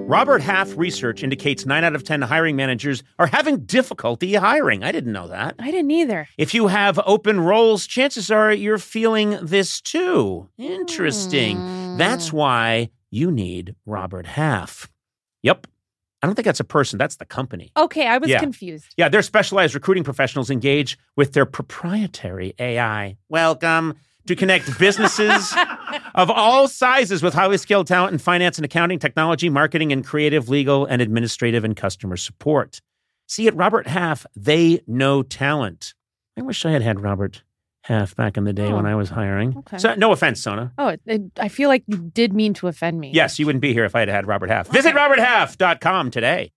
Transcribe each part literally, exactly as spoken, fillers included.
Robert Half research indicates nine out of ten hiring managers are having difficulty hiring. I didn't know that. I didn't either. If you have open roles, chances are you're feeling this too. Interesting. Mm. That's why you need Robert Half. Yep. I don't think that's a person. That's the company. Okay, I was yeah. confused. Yeah, their specialized recruiting professionals engage with their proprietary A I. Welcome to connect businesses of all sizes with highly skilled talent in finance and accounting, technology, marketing, and creative, legal, and administrative and customer support. See, at Robert Half, they know talent. I wish I had had Robert Half back in the day oh. when I was hiring. Okay. So, no offense, Sona. Oh, it, it, I feel like you did mean to offend me. Yes, you wouldn't be here if I had had Robert Half. Okay. Visit robert half dot com today.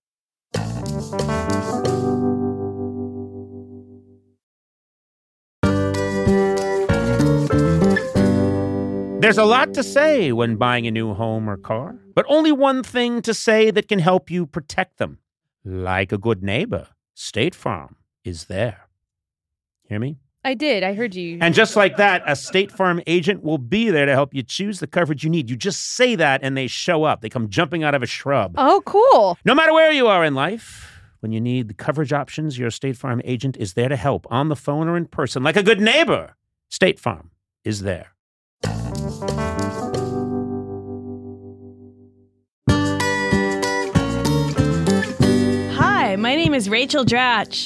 There's a lot to say when buying a new home or car, but only one thing to say that can help you protect them. Like a good neighbor, State Farm is there. Hear me? I did. I heard you. And just like that, a State Farm agent will be there to help you choose the coverage you need. You just say that and they show up. They come jumping out of a shrub. Oh, cool. No matter where you are in life, when you need the coverage options, your State Farm agent is there to help on the phone or in person. Like a good neighbor, State Farm is there. Hi, my name is Rachel Dratch.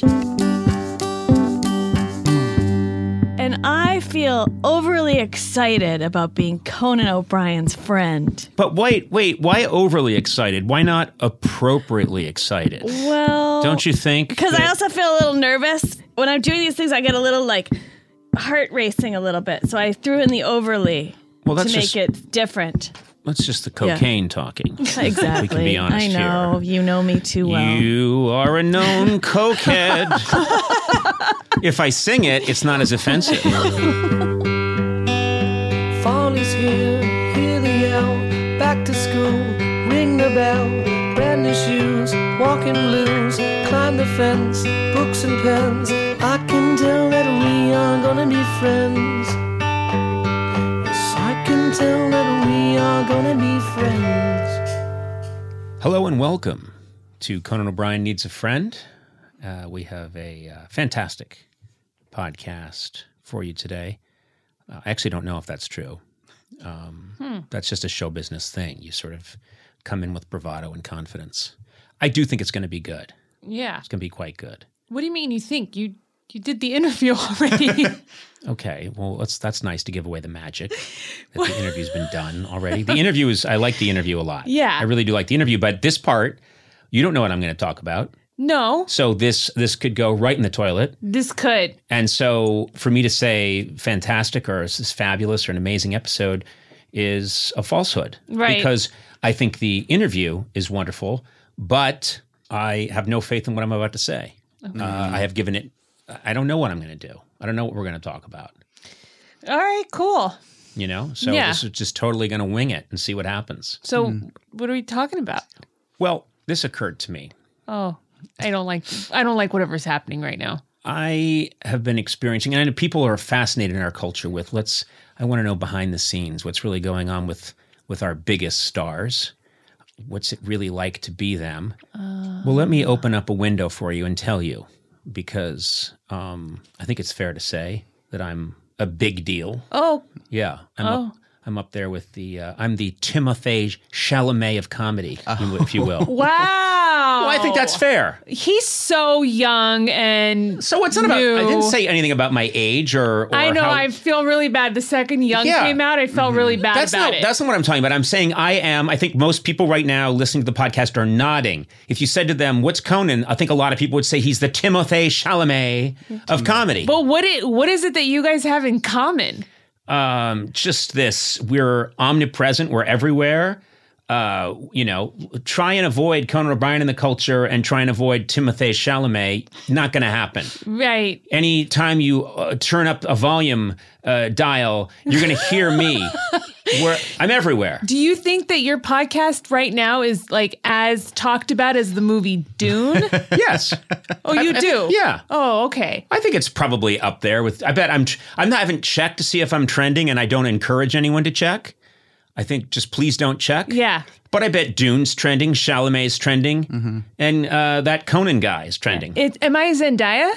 And I feel overly excited about being Conan O'Brien's friend. But wait, wait, why overly excited? Why not appropriately excited? Well... Don't you think? Because that... I also feel a little nervous. When I'm doing these things, I get a little, like, heart racing a little bit. So I threw in the overly well, that's to make just... it different. That's just the cocaine yeah. talking. Exactly. We can be honest I know. here. You know me too well. You are a known cokehead. If I sing it, it's not as offensive. Fall is here, hear the yell, back to school, ring the bell, brand new shoes, walking blues, climb the fence, books and pens. I can tell that we are gonna be friends. Yes, I can tell that we are gonna be friends. Hello and welcome to Conan O'Brien Needs a Friend. Uh, we have a uh, fantastic podcast for you today. Uh, I actually don't know if that's true. Um, hmm. That's just a show business thing. You sort of come in with bravado and confidence. I do think it's going to be good. Yeah. It's going to be quite good. What do you mean you think? You you did the interview already. Okay, well, that's, that's nice to give away the magic that the interview's been done already. The interview is, I like the interview a lot. Yeah. I really do like the interview, but this part, you don't know what I'm going to talk about. No. So this this could go right in the toilet. This could. And so for me to say fantastic or this is fabulous or an amazing episode is a falsehood. Right. Because I think the interview is wonderful, but I have no faith in what I'm about to say. Okay. Uh, I have given it, I don't know what I'm going to do. I don't know what we're going to talk about. All right, cool. You know, so yeah. this is just totally going to wing it and see what happens. So mm. what are we talking about? Well, this occurred to me. Oh. I don't like I don't like whatever's happening right now. I have been experiencing, and I know people are fascinated in our culture with, let's, I want to know behind the scenes, what's really going on with, with our biggest stars. What's it really like to be them? Uh, well, let me open up a window for you and tell you, because um, I think it's fair to say that I'm a big deal. Oh. Yeah. I'm oh. Up, I'm up there with the, uh, I'm the Timothée Chalamet of comedy, oh. if you will. Wow. Well, I think that's fair. He's so young and So what's that about? I didn't say anything about my age or, or I know, how, I feel really bad. The second Young yeah. came out, I felt mm-hmm. really bad that's about not, it. That's not what I'm talking about. I'm saying I am, I think most people right now listening to the podcast are nodding. If you said to them, what's Conan? I think a lot of people would say he's the Timothée Chalamet of comedy. But what it, what is it that you guys have in common? Um, just this, we're omnipresent, we're everywhere. Uh, you know, try and avoid Conan O'Brien in the culture and try and avoid Timothée Chalamet. Not going to happen. Right. Anytime you uh, turn up a volume uh, dial, you're going to hear me. We're, I'm everywhere. Do you think that your podcast right now is like as talked about as the movie Dune? Yes. Oh, you I, do? I, yeah. Oh, okay. I think it's probably up there with. I bet I'm. I'm not. I haven't checked to see if I'm trending, and I don't encourage anyone to check. I think just please don't check. Yeah. But I bet Dune's trending, Chalamet's trending, mm-hmm. and uh, that Conan guy is trending. It, am I Zendaya?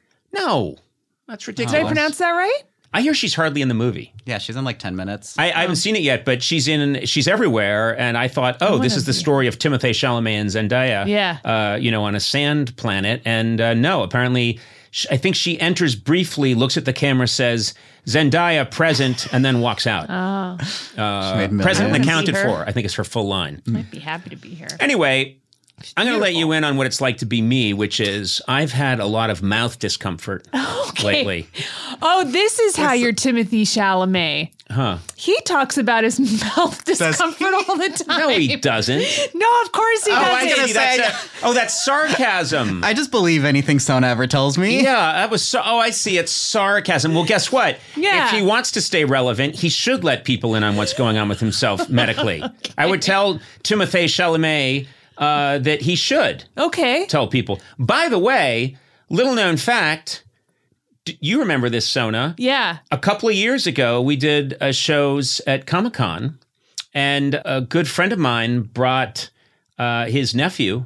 No, that's ridiculous. Did I pronounce that right? I hear she's hardly in the movie. Yeah, she's in like ten minutes. I, I haven't seen it yet, but she's in. She's everywhere, and I thought, oh, this is the story of Timothée Chalamet and Zendaya. Yeah. Uh, you know, on a sand planet, and uh, no, apparently, sh- I think she enters briefly, looks at the camera, says Zendaya present, and then walks out. Oh. Uh, present and accounted See her. for. I think is her full line. I'd be happy to be here. Anyway. I'm going to let you in on what it's like to be me, which is I've had a lot of mouth discomfort Okay. lately. Oh, this is how you're Timothy Chalamet. Huh. He talks about his mouth discomfort all the time. No, he doesn't. No, of course he Oh, I doesn't. see. That's a- oh, that's sarcasm. I just believe anything Sona ever tells me. Yeah, that was so. Oh, I see. It's sarcasm. Well, guess what? Yeah. If he wants to stay relevant, he should let people in on what's going on with himself medically. Okay. I would tell Timothée Chalamet uh, that he should Okay. tell people. By the way, little known fact. d- You remember this, Sona? Yeah. A couple of years ago, we did uh, shows at Comic-Con, and a good friend of mine brought uh, his nephew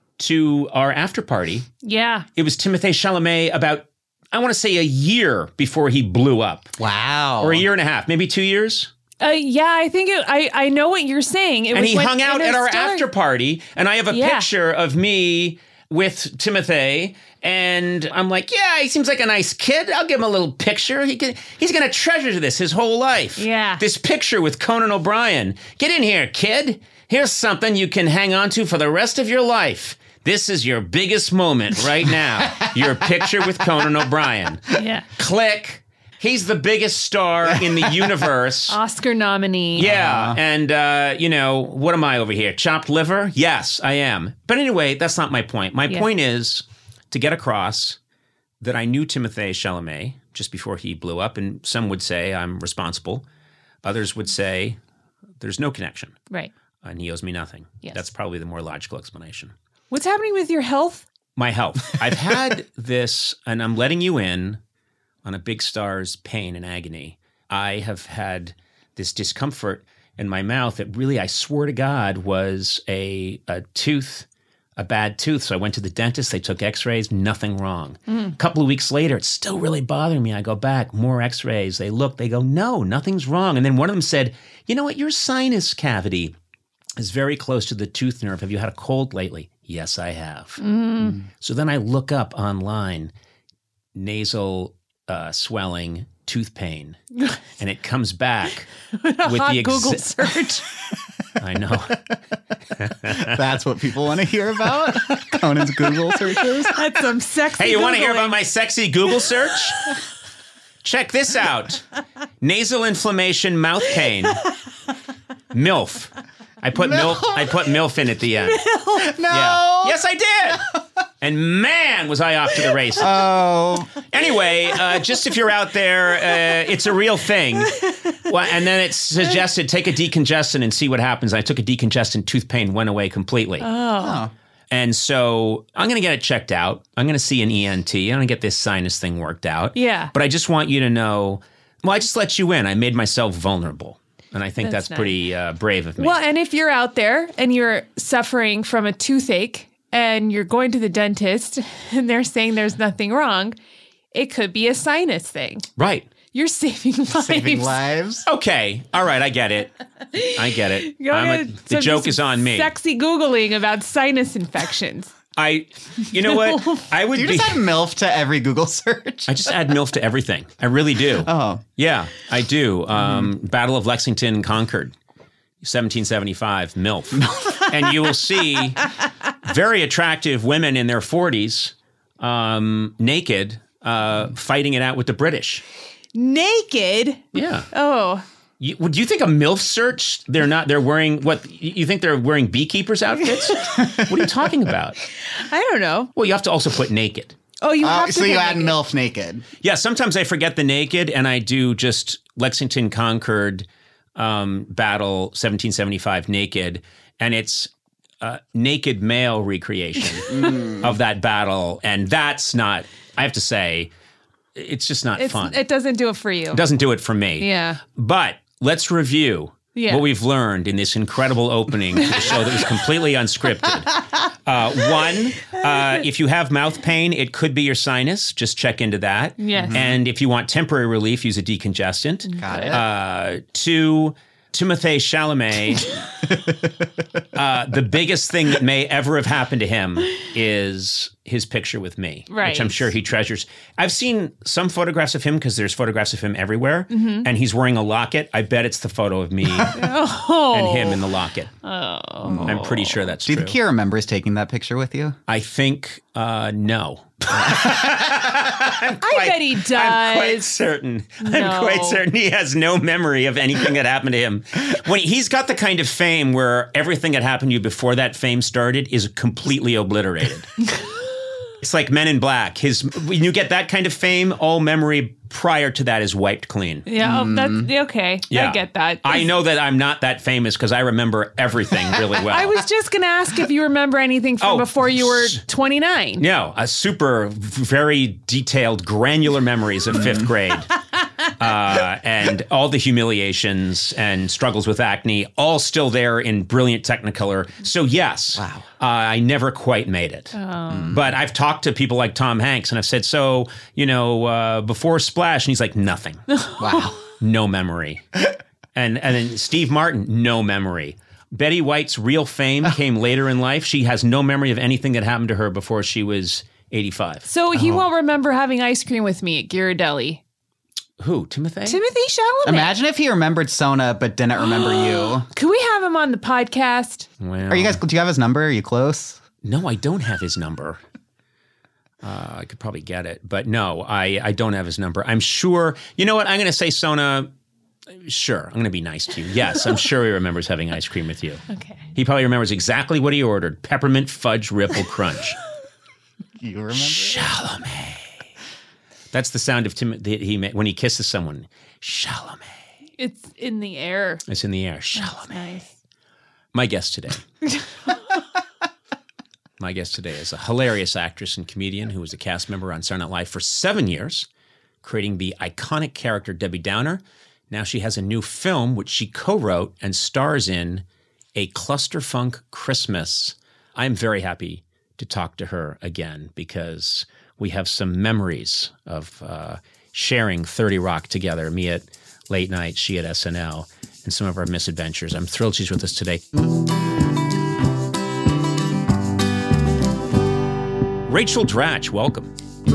to our after party. Yeah. It was Timothée Chalamet about, I want to say, a year before he blew up. Wow. Or a year and a half, maybe two years. Uh, yeah, I think it, I I know what you're saying. It And was he when hung out at our Interstellar- after party, and I have a Yeah. picture of me with Timothée, and I'm like, yeah, he seems like a nice kid. I'll give him a little picture. He can, he's going to treasure this his whole life. Yeah. This picture with Conan O'Brien. Get in here, kid. Here's something you can hang on to for the rest of your life. This is your biggest moment right now. Your picture with Conan O'Brien. Yeah. Click. He's the biggest star in the universe. Oscar nominee. Yeah, and, uh, you know, what am I over here? Chopped liver? Yes, I am. But anyway, that's not my point. My Yeah. point is to get across that I knew Timothée Chalamet just before he blew up, and some would say I'm responsible. Others would say there's no connection, Right. and he owes me nothing. Yes. That's probably the more logical explanation. What's happening with your health? My health. I've had this, and I'm letting you in on a big star's pain and agony. I have had this discomfort in my mouth that really, I swear to God, was a, a tooth, a bad tooth. So I went to the dentist, they took x-rays, nothing wrong. Mm. A couple of weeks later, it's still really bothering me. I go back, more x-rays. They look, they go, no, nothing's wrong. And then one of them said, you know what, your sinus cavity is very close to the tooth nerve. Have you had a cold lately? Yes, I have. Mm. So then I look up online, nasal Uh, swelling, tooth pain, and it comes back with Hot the Google exa- search. I know. That's what people want to hear about? Conan's Google searches? That's some sexy. Hey, you want to hear Googling. about my sexy Google search? Check this out: nasal inflammation, mouth pain, MILF. I put MILF. I put MILF in at the end. No. Yeah. Yes, I did. And man, was I off to the races. Oh. Anyway, uh, just if you're out there, uh, it's a real thing. Well, and then it suggested take a decongestant and see what happens. I took a decongestant, tooth pain went away completely. Oh. And so I'm going to get it checked out. I'm going to see an E N T. I'm going to get this sinus thing worked out. Yeah. But I just want you to know, well, I just let you in. I made myself vulnerable. And I think that's, That's nice. pretty uh, brave of me. Well, and if you're out there and you're suffering from a toothache and you're going to the dentist and they're saying there's nothing wrong, it could be a sinus thing. Right. You're saving lives. Saving lives. Okay. All right. I get it. I get it. Go I'm a, ahead. the So joke just is on me. Sexy Googling about sinus infections. I, you know what? I would Do you be. just add MILF to every Google search? I just add MILF to everything. I really do. Oh. Yeah, I do. Um, Battle of Lexington Concord, seventeen seventy-five, MILF. And you will see very attractive women in their forties, um, naked, uh, fighting it out with the British. Naked? Yeah. Oh. You, would you think a MILF search? They're not. They're wearing what? You think they're wearing beekeepers' outfits? What are you talking about? I don't know. Well, you have to also put naked. Oh, you Uh, have to so you put add naked. MILF naked. Yeah, sometimes I forget the naked, and I do just Lexington Concord um, battle seventeen seventy-five naked, and it's uh, naked male recreation of that battle, and that's not. I have to say, it's just not It's, fun. it doesn't do it for you. It doesn't do it for me. Yeah. But let's review Yeah. what we've learned in this incredible opening to the show that was completely unscripted. Uh, one, uh, if you have mouth pain, it could be your sinus. Just check into that. Yes. And if you want temporary relief, use a decongestant. Got it. Uh, two, Timothée Chalamet, uh, the biggest thing that may ever have happened to him is his picture with me, Right. which I'm sure he treasures. I've seen some photographs of him because there's photographs of him everywhere, Mm-hmm. and he's wearing a locket. I bet it's the photo of me Oh. and him in the locket. Oh. I'm pretty sure that's Do you true. think he remembers taking that picture with you? I think uh, no. I bet he does. I'm quite certain. No. I'm quite certain he has no memory of anything that happened to him. When he's got the kind of fame where everything that happened to you before that fame started is completely obliterated. It's like Men in Black. His when you get that kind of fame, all memory prior to that is wiped clean. Yeah, oh, that's okay. Yeah. I get that. I know that I'm not that famous because I remember everything really well. I was just going to ask if you remember anything from Oh, before you were s- twenty-nine. No, a super, very detailed, granular memories of fifth grade. Uh, and all the humiliations and struggles with acne, all still there in brilliant Technicolor. So yes, Wow. uh, I never quite made it. But I've talked to people like Tom Hanks, and I've said, so, you know, uh, before Splash, and he's like, nothing. Wow. No memory. And, and then Steve Martin, no memory. Betty White's real fame came later in life. She has no memory of anything that happened to her before she was eighty-five. So he won't remember having ice cream with me at Ghirardelli. Who, Timothée? Timothy Chalamet. Imagine if he remembered Sona but didn't remember you. Could we have him on the podcast? Well, Are you guys? Do you have his number? Are you close? No, I don't have his number. Uh, I could probably get it, but no, I, I don't have his number. I'm sure. You know what? I'm going to say, Sona. Sure, I'm going to be nice to you. Yes, I'm sure he remembers having ice cream with you. Okay. He probably remembers exactly what he ordered: peppermint fudge ripple crunch. You remember? Chalamet. That's the sound of Tim that he made when he kisses someone. Chalamet. It's in the air. It's in the air. That's Chalamet. nice. My guest today. My guest today is a hilarious actress and comedian who was a cast member on Saturday Night Live for seven years, creating the iconic character Debbie Downer. Now she has a new film which she co-wrote and stars in, A Clusterfunk Christmas. I'm very happy to talk to her again because we have some memories of uh, sharing thirty Rock together, me at late night, she at S N L, and some of our misadventures. I'm thrilled she's with us today. Rachel Dratch, welcome.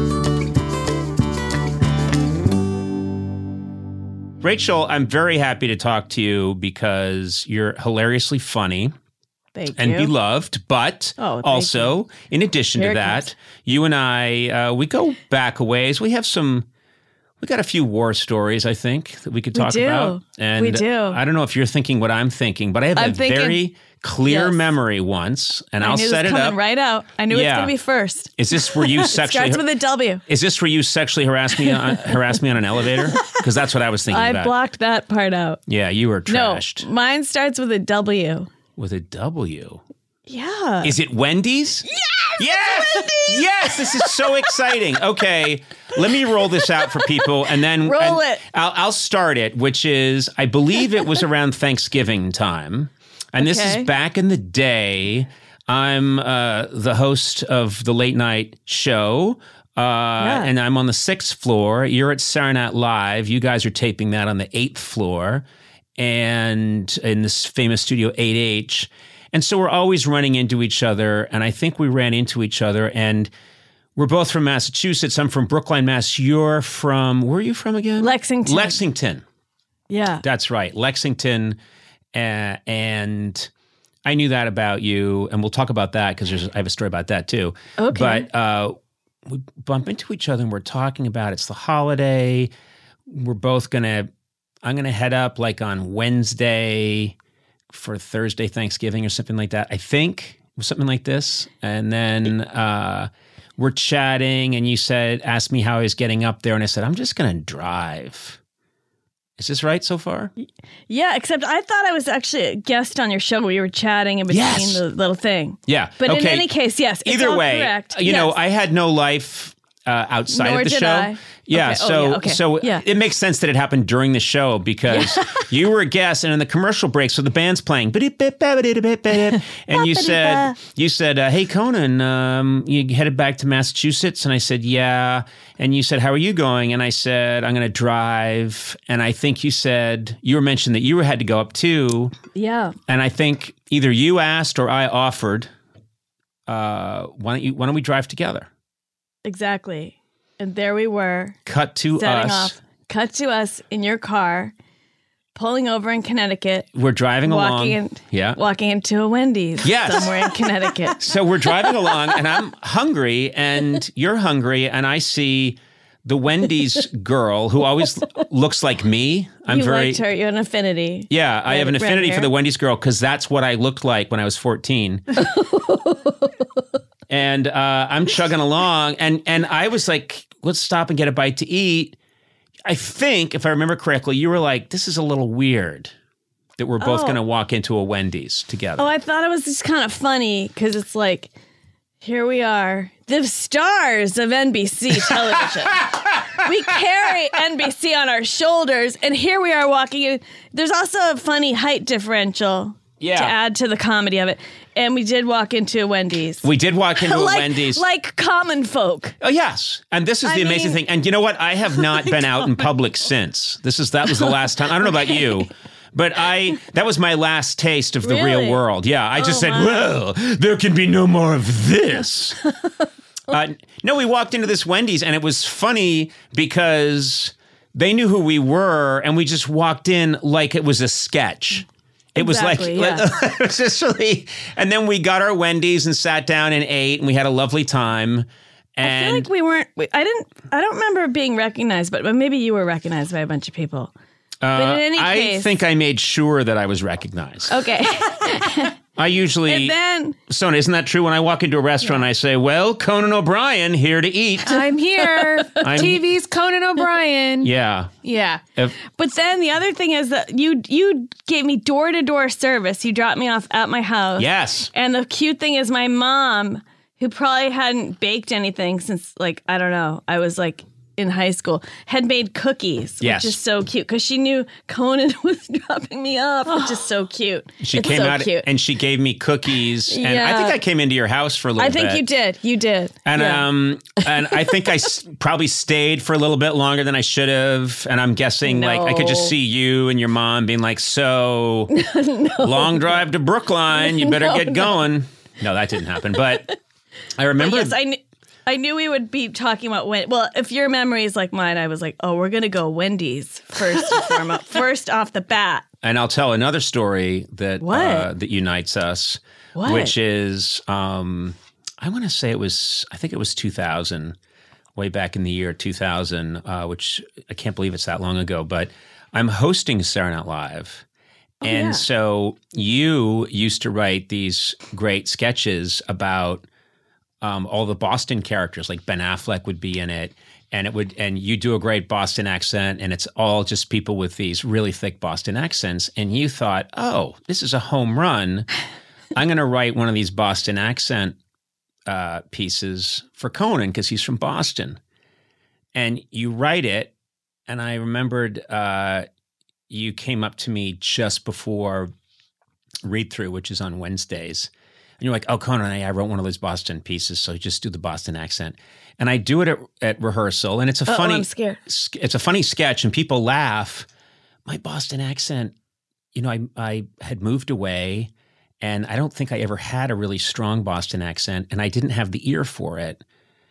Rachel, I'm very happy to talk to you because you're hilariously funny Thank and you. beloved, but Oh, thank also, in addition Here to it that, comes. you and I, uh, we go back a ways. We have some, we got a few war stories, I think, that we could We talk do. about. And We do. I don't know if you're thinking what I'm thinking, but I have I'm a thinking- very clear Yes. memory once, and I I'll knew set it it was coming up. right out. I knew it Yeah. was going to be first. Is this where you It sexually? starts with a W. Is this where you sexually harassed me? On, harassed me on an elevator? Because that's what I was thinking I about. blocked that part out. Yeah, you were trashed No, mine starts with a W. with a W. Yeah. Is it Wendy's? Yes! Yes! Yes! This is so exciting. Okay, let me roll this out for people, and then Roll and it. I'll, I'll start it, which is I believe it was around Thanksgiving time, and this Okay. is back in the day. I'm uh, the host of the late night show. Uh, And I'm on the sixth floor. You're at Saturday Night Live. You guys are taping that on the eighth floor, and in this famous studio eight H. And so we're always running into each other. And I think we ran into each other. And we're both from Massachusetts. I'm from Brookline, Mass. You're from, where are you from again? Lexington. Lexington. Yeah. That's right. Lexington. Uh, and I knew that about you. And we'll talk about that because I have a story about that too. Okay. But uh, we bump into each other and we're talking about it's the holiday. We're both going to, I'm going to head up like on Wednesday for Thursday Thanksgiving or something like that. I think it was something like this. And then uh, we're chatting and you said, asked me how I was getting up there. And I said, I'm just going to drive. Is this right so far? Yeah, except I thought I was actually a guest on your show. We were chatting in between Yes. the little thing. Yeah. But in Okay. any case, yes. It's Either all way, correct. you know, Yes. I had no life uh, outside Nor of the did show. I. Yeah, Okay. Oh, so yeah, okay. so Yeah. it makes sense that it happened during the show because you were a guest, and in the commercial break, so the band's playing, and you said you said, uh, "Hey Conan, um, you headed back to Massachusetts?" And I said, "Yeah." And you said, "How are you going?" And I said, "I'm going to drive." And I think you said you were mentioned that you had to go up too. Yeah. And I think either you asked or I offered, uh, "Why don't you? Why don't we drive together?" Exactly. And there we were. Cut to setting us. off. Cut to us in your car, pulling over in Connecticut, We're driving walking along. in, Yeah. walking into a Wendy's Yes. somewhere in Connecticut. So we're driving along, and I'm hungry, and you're hungry, and I see the Wendy's girl who always looks like me. I'm you very liked her. You had an affinity. yeah. I have an Red- red affinity for hair. the Wendy's girl because that's what I looked like when I was fourteen. And uh, I'm chugging along, and and I was like, "Let's stop and get a bite to eat." I think, if I remember correctly, you were like, "This is a little weird that we're both Oh. going to walk into a Wendy's together." Oh, I thought it was just kind of funny because it's like, here we are, the stars of N B C television. We carry N B C on our shoulders, and here we are walking in. There's also a funny height differential Yeah. to add to the comedy of it. And we did walk into a Wendy's. We did walk into a like, Wendy's. Like common folk. Oh yes, and this is I the amazing mean- thing. And you know what? I have not been out in public since. This is that was the last time. I don't know about you, but I that was my last taste of the Really? real world. Yeah, I just Oh, said, wow. "Well, there can be no more of this." uh, no, we walked into this Wendy's, and it was funny because they knew who we were, and we just walked in like it was a sketch. It was Exactly, like, yeah. it was just really, and then we got our Wendy's and sat down and ate, and we had a lovely time. And I feel like we weren't. We, I didn't. I don't remember being recognized, but, but maybe you were recognized by a bunch of people. but in any I case, think I made sure that I was recognized. okay. I usually, And then Sona, isn't that true? When I walk into a restaurant, I say, "Well, Conan O'Brien here to eat." I'm here. I'm- T V's Conan O'Brien. Yeah. Yeah. If- But then the other thing is that you you gave me door to door service. You dropped me off at my house. yes. And the cute thing is my mom, who probably hadn't baked anything since like I don't know, I was like in high school, had made cookies, Yes. which is so cute because she knew Conan was dropping me off, which is so cute. She it's came so out cute. and she gave me cookies. And I Yeah. think I came into your house for a little I bit. think you did. You did. And Yeah. um, and I think I s- probably stayed for a little bit longer than I should have. And I'm guessing, like, I could just No. see you and your mom being like, "So, long drive to Brookline. You better No, get no. going." No, that didn't happen. But I remember. Yes, I knew. I knew we would be talking about when. Well, if your memory is like mine, I was like, "Oh, we're gonna go Wendy's first and foremost, first off the bat." And I'll tell another story that What? uh, that unites us, What? which is um, I want to say it was I think it was two thousand, way back in the year two thousand, uh, which I can't believe it's that long ago. But I'm hosting Saturday Night Live, and yeah. so you used to write these great sketches about um, all the Boston characters, like Ben Affleck would be in it. And it would, and you do a great Boston accent, and it's all just people with these really thick Boston accents. And you thought, "Oh, this is a home run. I'm going to write one of these Boston accent uh, pieces for Conan because he's from Boston." And you write it, and I remembered uh, you came up to me just before read through, which is on Wednesdays. And you're like, "Oh, Conan, I, I wrote one of those Boston pieces, so just do the Boston accent." And I do it at, at rehearsal, and it's a Uh-oh, funny, I'm scared. it's a funny sketch, and people laugh. My Boston accent, you know, I I had moved away, and I don't think I ever had a really strong Boston accent, and I didn't have the ear for it.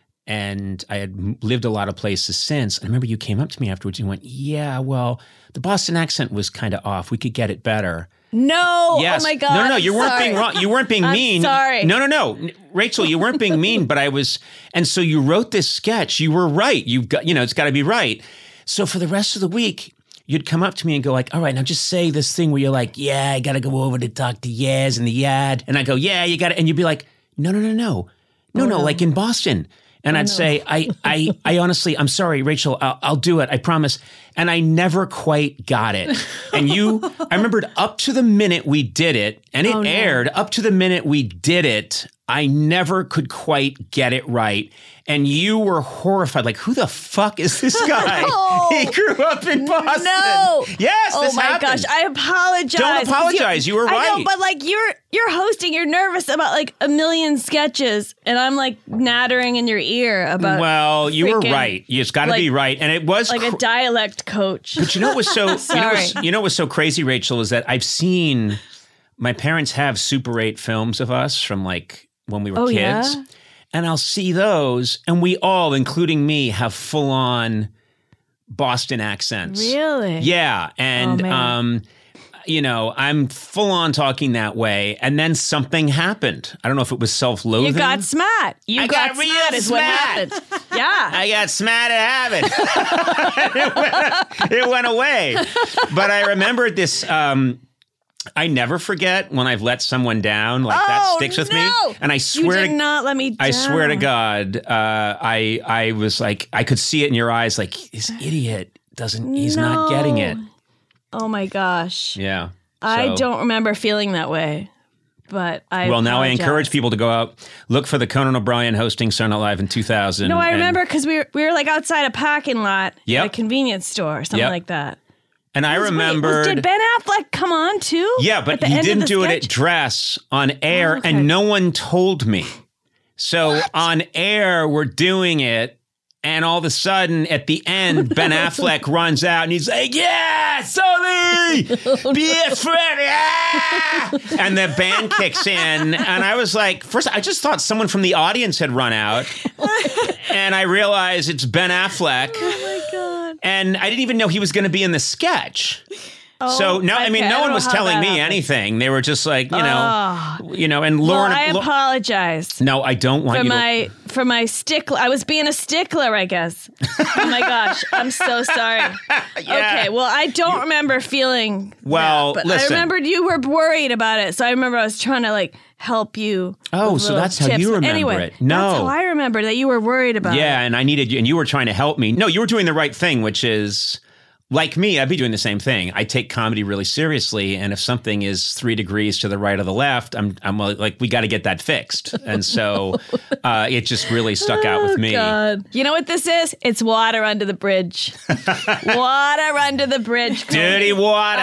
And I had m- lived a lot of places since. I remember you came up to me afterwards and went, "Yeah, well, the Boston accent was kind of off. We could get it better." No. Yes. Oh my god. No, no, no. I'm You weren't sorry. being wrong. You weren't being I'm mean. sorry. No, no, no. N- Rachel, you weren't being mean, but I was. And so you wrote this sketch. You were right. You've got, you know, it's got to be right. So for the rest of the week, you'd come up to me and go like, "All right, now just say this thing where you're like, yeah, I got to go over to talk to Yaz in the yard." And I go, "Yeah, you got it." And you'd be like, "No, no, no, no. No, no, like in Boston." And I'd say, I, I, I honestly, I'm sorry, Rachel, I'll, I'll do it. I promise. And I never quite got it. And you, I remembered up to the minute we did it, and it Oh, no. aired up to the minute we did it. I never could quite get it right. And you were horrified. Like, who the fuck is this guy? No. He grew up in Boston. No. Yes, Oh this my happened. gosh, I apologize. Don't apologize. You were I know, right. but like you're you're hosting, you're nervous about like a million sketches, and I'm like nattering in your ear about Well, you were freaking, right. It's got to like- be right. And it was like cr- a dialect coach. But you know what was so you know Sorry. what's, you know what's so crazy, Rachel, is that I've seen my parents have Super eight films of us from like when we were Oh, kids. yeah? And I'll see those, and we all, including me, have full on Boston accents. Really? Yeah. And Oh, man. um, you know, I'm full on talking that way. And then something happened. I don't know if it was self-loathing. You got smat. You I got, got real smat is what smat. happened. Yeah. I got smat at habit. it, went, it went away. But I remembered this. Um, I never forget when I've let someone down. Like that Oh, sticks with no. me. And I swear you did to not let me down. I swear to God, uh, I I was like, I could see it in your eyes. Like, this idiot doesn't. He's not getting it. Oh my gosh. Yeah. I So- don't remember feeling that way. But I Well, now I apologize. encourage people to go out, look for the Conan O'Brien hosting Saturday Night Live in two thousand. No, I and- remember because we were we were like outside a parking lot Yep. at a convenience store or something Yep. like that. And I Wait, was- remembered. did Ben Affleck come on too? Yeah, At but the he end of didn't the do it at sketch? Dress on air, Oh, okay. and no one told me. So on air, we're doing it, and all of a sudden, at the end, Ben Affleck runs out, and he's like, "Yeah, Sully, be a friend!" Yeah! And the band kicks in, and I was like, first, I just thought someone from the audience had run out, and I realized it's Ben Affleck. Oh my god. And I didn't even know he was going to be in the sketch. Oh, so no, I mean, okay. no I one don't was know how telling that me happened. anything. They were just like, you know, Oh. you know, and Well, Lauren. I Lo- apologize no, I don't want for you my to. for my stickler. I was being a stickler, I guess. Oh my gosh, I'm so sorry. Okay, well, I don't remember feeling. Well, that, but listen. I remembered you were worried about it, so I remember I was trying to like help you. Oh, with so little that's how tips. you remember anyway, it. No. that's how I remember that you were worried about it. Yeah, and I needed you, and you were trying to help me. No, you were doing the right thing, which is. Like me, I'd be doing the same thing. I take comedy really seriously, and if something is three degrees to the right or the left, I'm I'm like, we got to get that fixed. And so uh, it just really stuck out with me. Oh, God. You know what this is? It's water under the bridge. Water under the bridge. Dirty water.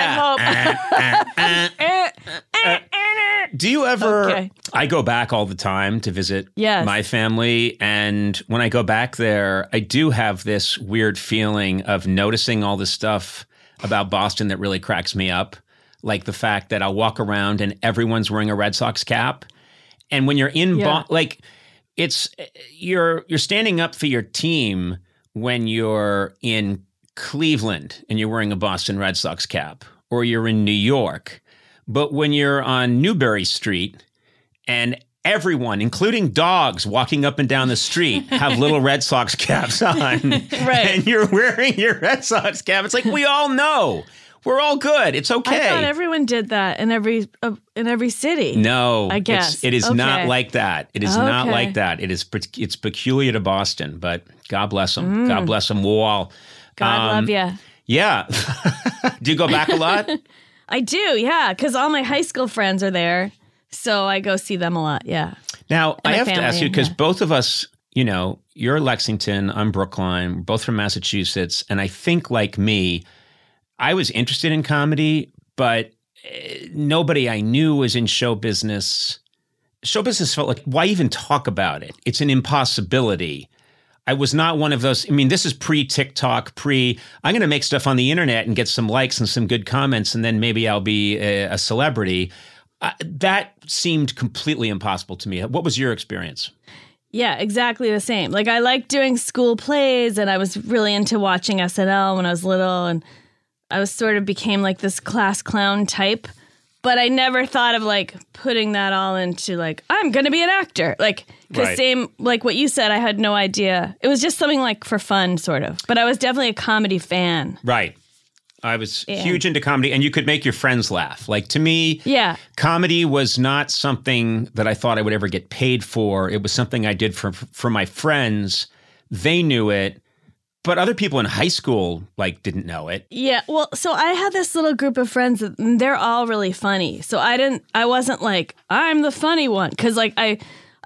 I hope. Do you ever? Okay. I go back all the time to visit Yes. my family, and when I go back there, I do have this weird feeling of noticing all this stuff about Boston that really cracks me up, like the fact that I'll walk around and everyone's wearing a Red Sox cap, and when you're in, Yeah. Bo- like, it's you're you're standing up for your team when you're in Cleveland and you're wearing a Boston Red Sox cap, or you're in New York. But when you're on Newbury Street and everyone, including dogs walking up and down the street, have little Red Sox caps on, and you're wearing your Red Sox cap, it's like, we all know. We're all good. It's okay. I thought everyone did that in every uh, in every city. no, I it's- guess. it is not Okay. like that. It is not Okay. like that. It is pe- it's peculiar to Boston, but God bless them. God bless them all. God Um, love you. Yeah. Do you go back a lot? I do, yeah, because all my high school friends are there, so I go see them a lot. Yeah. Now, I my have to family, ask you, because yeah. both of us, you know, you're Lexington, I'm Brookline, we're both from Massachusetts. And I think, like me, I was interested in comedy, but eh, nobody I knew was in show business. Show business felt like, why even talk about it? It's an impossibility. I was not one of those. I mean, this is pre-TikTok, pre, I'm going to make stuff on the internet and get some likes and some good comments, and then maybe I'll be a, a celebrity. Uh, that seemed completely impossible to me. What was your experience? Yeah, exactly the same. Like, I liked doing school plays, and I was really into watching S N L when I was little, and I was sort of became like this class clown type. But I never thought of like putting that all into like, I'm going to be an actor. Like, because Right. same, like what you said, I had no idea. It was just something like for fun, sort of. But I was definitely a comedy fan. Right. I was Yeah. huge into comedy, and you could make your friends laugh. Like, to me, Yeah. comedy was not something that I thought I would ever get paid for. It was something I did for for my friends. They knew it, but other people in high school like didn't know it. Yeah, well, so I had this little group of friends that and they're all really funny. So I didn't I wasn't like I'm the funny one cuz like I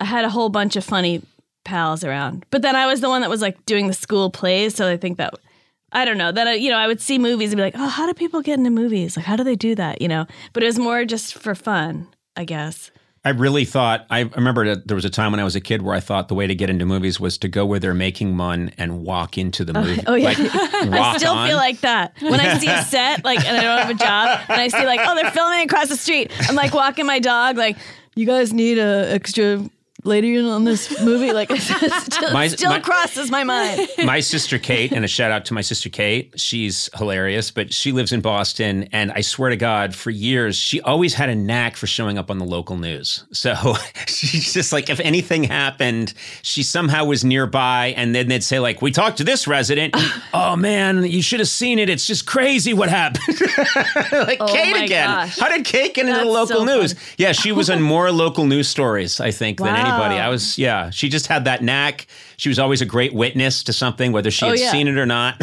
I had a whole bunch of funny pals around. But then I was the one that was like doing the school plays. So I think that, I don't know, that, I, you know, I would see movies and be like, oh, how do people get into movies? Like, how do they do that? You know, but it was more just for fun, I guess. I really thought, I remember that there was a time when I was a kid where I thought the way to get into movies was to go where they're making one and walk into the movie. Oh, yeah. Like, I walk still on. feel like that. When I see a set, like, and I don't have a job, and I see like, oh, they're filming across the street. I'm like walking my dog, like, you guys need a extra lady on this movie? Like, it still, My- still my- crosses my mind. My sister Kate, and a shout out to my sister Kate. She's hilarious, but she lives in Boston. And I swear to God, for years, she always had a knack for showing up on the local news. So she's just like, if anything happened, she somehow was nearby. And then they'd say, like, we talked to this resident. Oh, man, you should have seen it. It's just crazy what happened. Like, Oh, Kate my again. gosh. How did Kate get into the That's local so news? fun. Yeah, she was on more local news stories, I think, than Wow. anybody. I was, yeah, she just had that knack. She was always a great witness to something, whether she Oh, had yeah. seen it or not.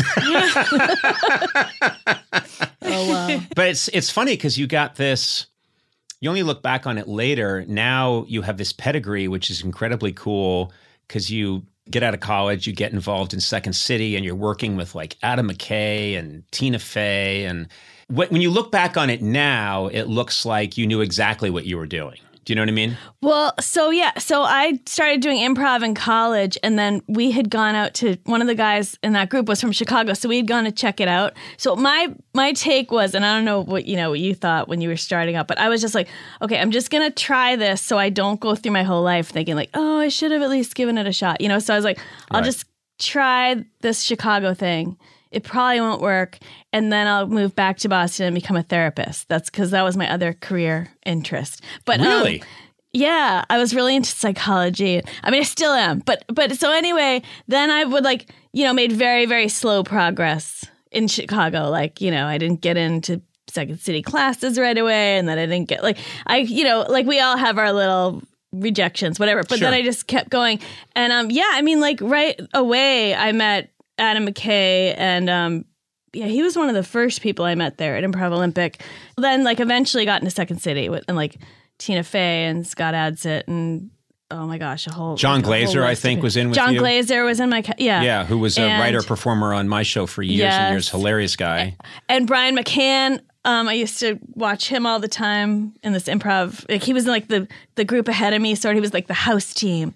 Oh, wow. But it's it's funny because you got this, you only look back on it later. Now you have this pedigree, which is incredibly cool because you get out of college, you get involved in Second City, and you're working with like Adam McKay and Tina Fey. And wh- when you look back on it now, it looks like you knew exactly what you were doing. Do you know what I mean? Well, so yeah, so I started doing improv in college, and then we had gone out to, one of the guys in that group was from Chicago, so we had gone to check it out. So my my take was, and I don't know what you know what you thought when you were starting up, but I was just like, okay, I'm just gonna try this so I don't go through my whole life thinking like, oh, I should have at least given it a shot, you know. So I was like, I'll Right. just try this Chicago thing. It probably won't work, and then I'll move back to Boston and become a therapist. That's because that was my other career interest. But um, Really? yeah, I was really into psychology. I mean, I still am. But but so anyway, then I would like, you know, made very, very slow progress in Chicago. Like, you know, I didn't get into Second City classes right away. And then I didn't get like, I, you know, like we all have our little rejections, whatever. But then Sure. I just kept going. And um, yeah, I mean, like right away, I met Adam McKay and um, yeah, he was one of the first people I met there at Improv Olympic. Then like eventually got into Second City with, and like Tina Fey and Scott Adsit and oh my gosh, a whole John like, a whole Glazer, I list think, of- was in with John you. Glazer was in my ca- yeah Yeah, who was a And- writer performer on my show for years and years. Yes. Hilarious guy. and Brian McCann. Um, I used to watch him all the time in this improv. Like he was in like the the group ahead of me, sort of. He was like the house team.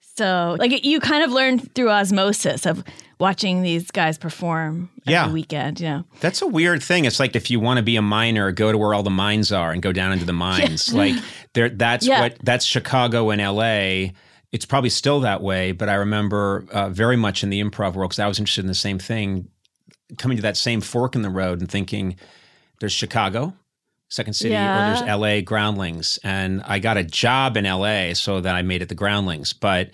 So like you kind of learn through osmosis of watching these guys perform every Yeah. weekend. You know. That's a weird thing. It's like if you want to be a miner, go to where all the mines are and go down into the mines. Like there, that's Yeah. what that's Chicago and L A. It's probably still that way, but I remember uh, very much in the improv world because I was interested in the same thing, coming to that same fork in the road and thinking, there's Chicago, Second City, Yeah. or there's L A Groundlings, and I got a job in L A, so that I made it the Groundlings, but.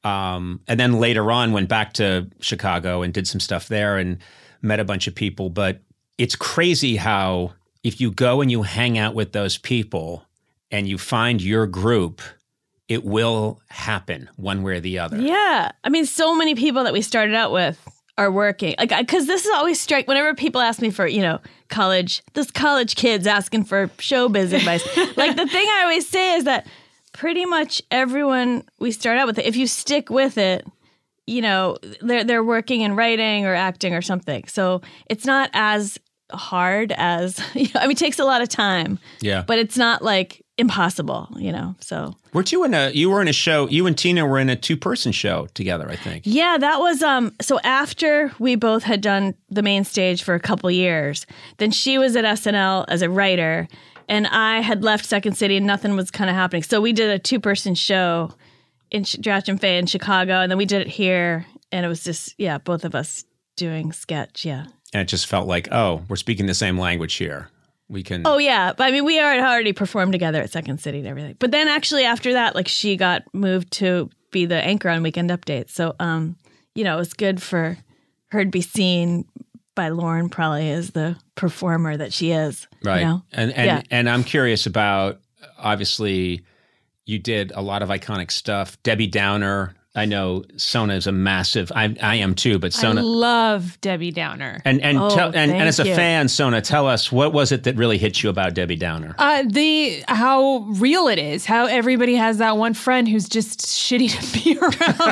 Um, and then later on went back to Chicago and did some stuff there and met a bunch of people. But it's crazy how if you go and you hang out with those people and you find your group, it will happen one way or the other. Yeah. I mean, so many people that we started out with are working. Like, because this is always strike. Whenever people ask me for, you know, college, this college kids asking for showbiz advice. Like, the thing I always say is that pretty much everyone we start out with, if you stick with it, you know, they're they're working in writing or acting or something. So it's not as hard as, you know, I mean, it takes a lot of time. Yeah. But it's not like impossible, you know. So Weren't you in a, you were in a show, you and Tina were in a two person show together, I think. yeah, that was um so after we both had done the main stage for a couple years, then she was at S N L as a writer. And I had left Second City and nothing was kind of happening. So we did a two-person show in Dratch and Fay in Chicago. And then we did it here. And it was just, yeah, both of us doing sketch. Yeah. And it just felt like, oh, we're speaking the same language here. We can. Oh, yeah. But I mean, we had already performed together at Second City and everything. But then actually after that, like she got moved to be the anchor on Weekend Update. So, um, you know, it was good for her to be seen by Lauren probably as the performer that she is. Right. You know? And and Yeah. and I'm curious about, obviously you did a lot of iconic stuff. Debbie Downer, I know Sona is a massive, I, I am too, but I Sona. love Debbie Downer. And and, Oh, tell, and and thank as a you. fan, Sona, tell us, what was it that really hit you about Debbie Downer? Uh, the how real it is, how everybody has that one friend who's just shitty to be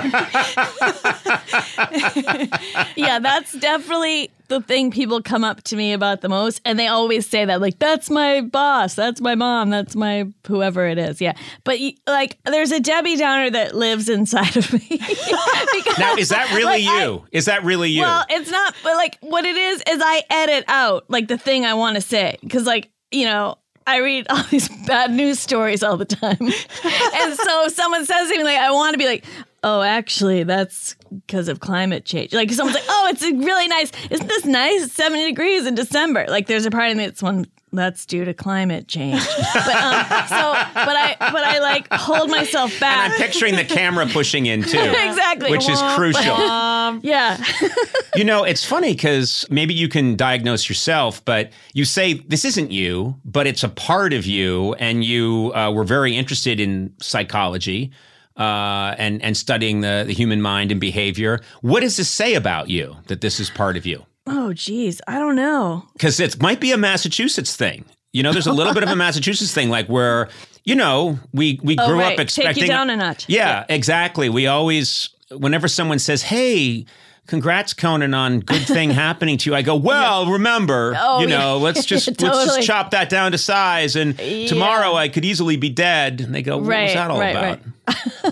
around. Yeah, that's definitely the thing people come up to me about the most. And they always say that, like, that's my boss, that's my mom, that's my whoever it is. Yeah. But, like, there's a Debbie Downer that lives inside of me. Because, Now, is that really like, I- you? Is that really you? Well, it's not, but, like, what it is, is I edit out, like, the thing I want to say. Because, like, you know, I read all these bad news stories all the time. And so if someone says something, like, I want to be like, oh, actually, that's because of climate change. Like, someone's like, oh, it's really nice. Isn't this nice? It's seventy degrees in December. Like, there's a part of me that's one, that's due to climate change. But, um, so, but I, but I, like, hold myself and back. I'm picturing the camera pushing in too. Exactly. Which is crucial. Yeah. You know, it's funny because maybe you can diagnose yourself, but you say this isn't you, but it's a part of you, and you uh, were very interested in psychology uh, and and studying the, the human mind and behavior. What does this say about you that this is part of you? Oh, geez. I don't know. Because it might be a Massachusetts thing. You know, there's a little bit of a Massachusetts thing, like where, you know, we we Oh, grew right. up expecting. Take you down a notch. Yeah, exactly. We always, whenever someone says, "Hey, congrats, Conan, on good thing happening to you," I go, "Well, remember, Oh, you know, yeah. let's just let's Totally. just chop that down to size, and tomorrow I could easily be dead." And they go, "What was Right, that all right, about?" right.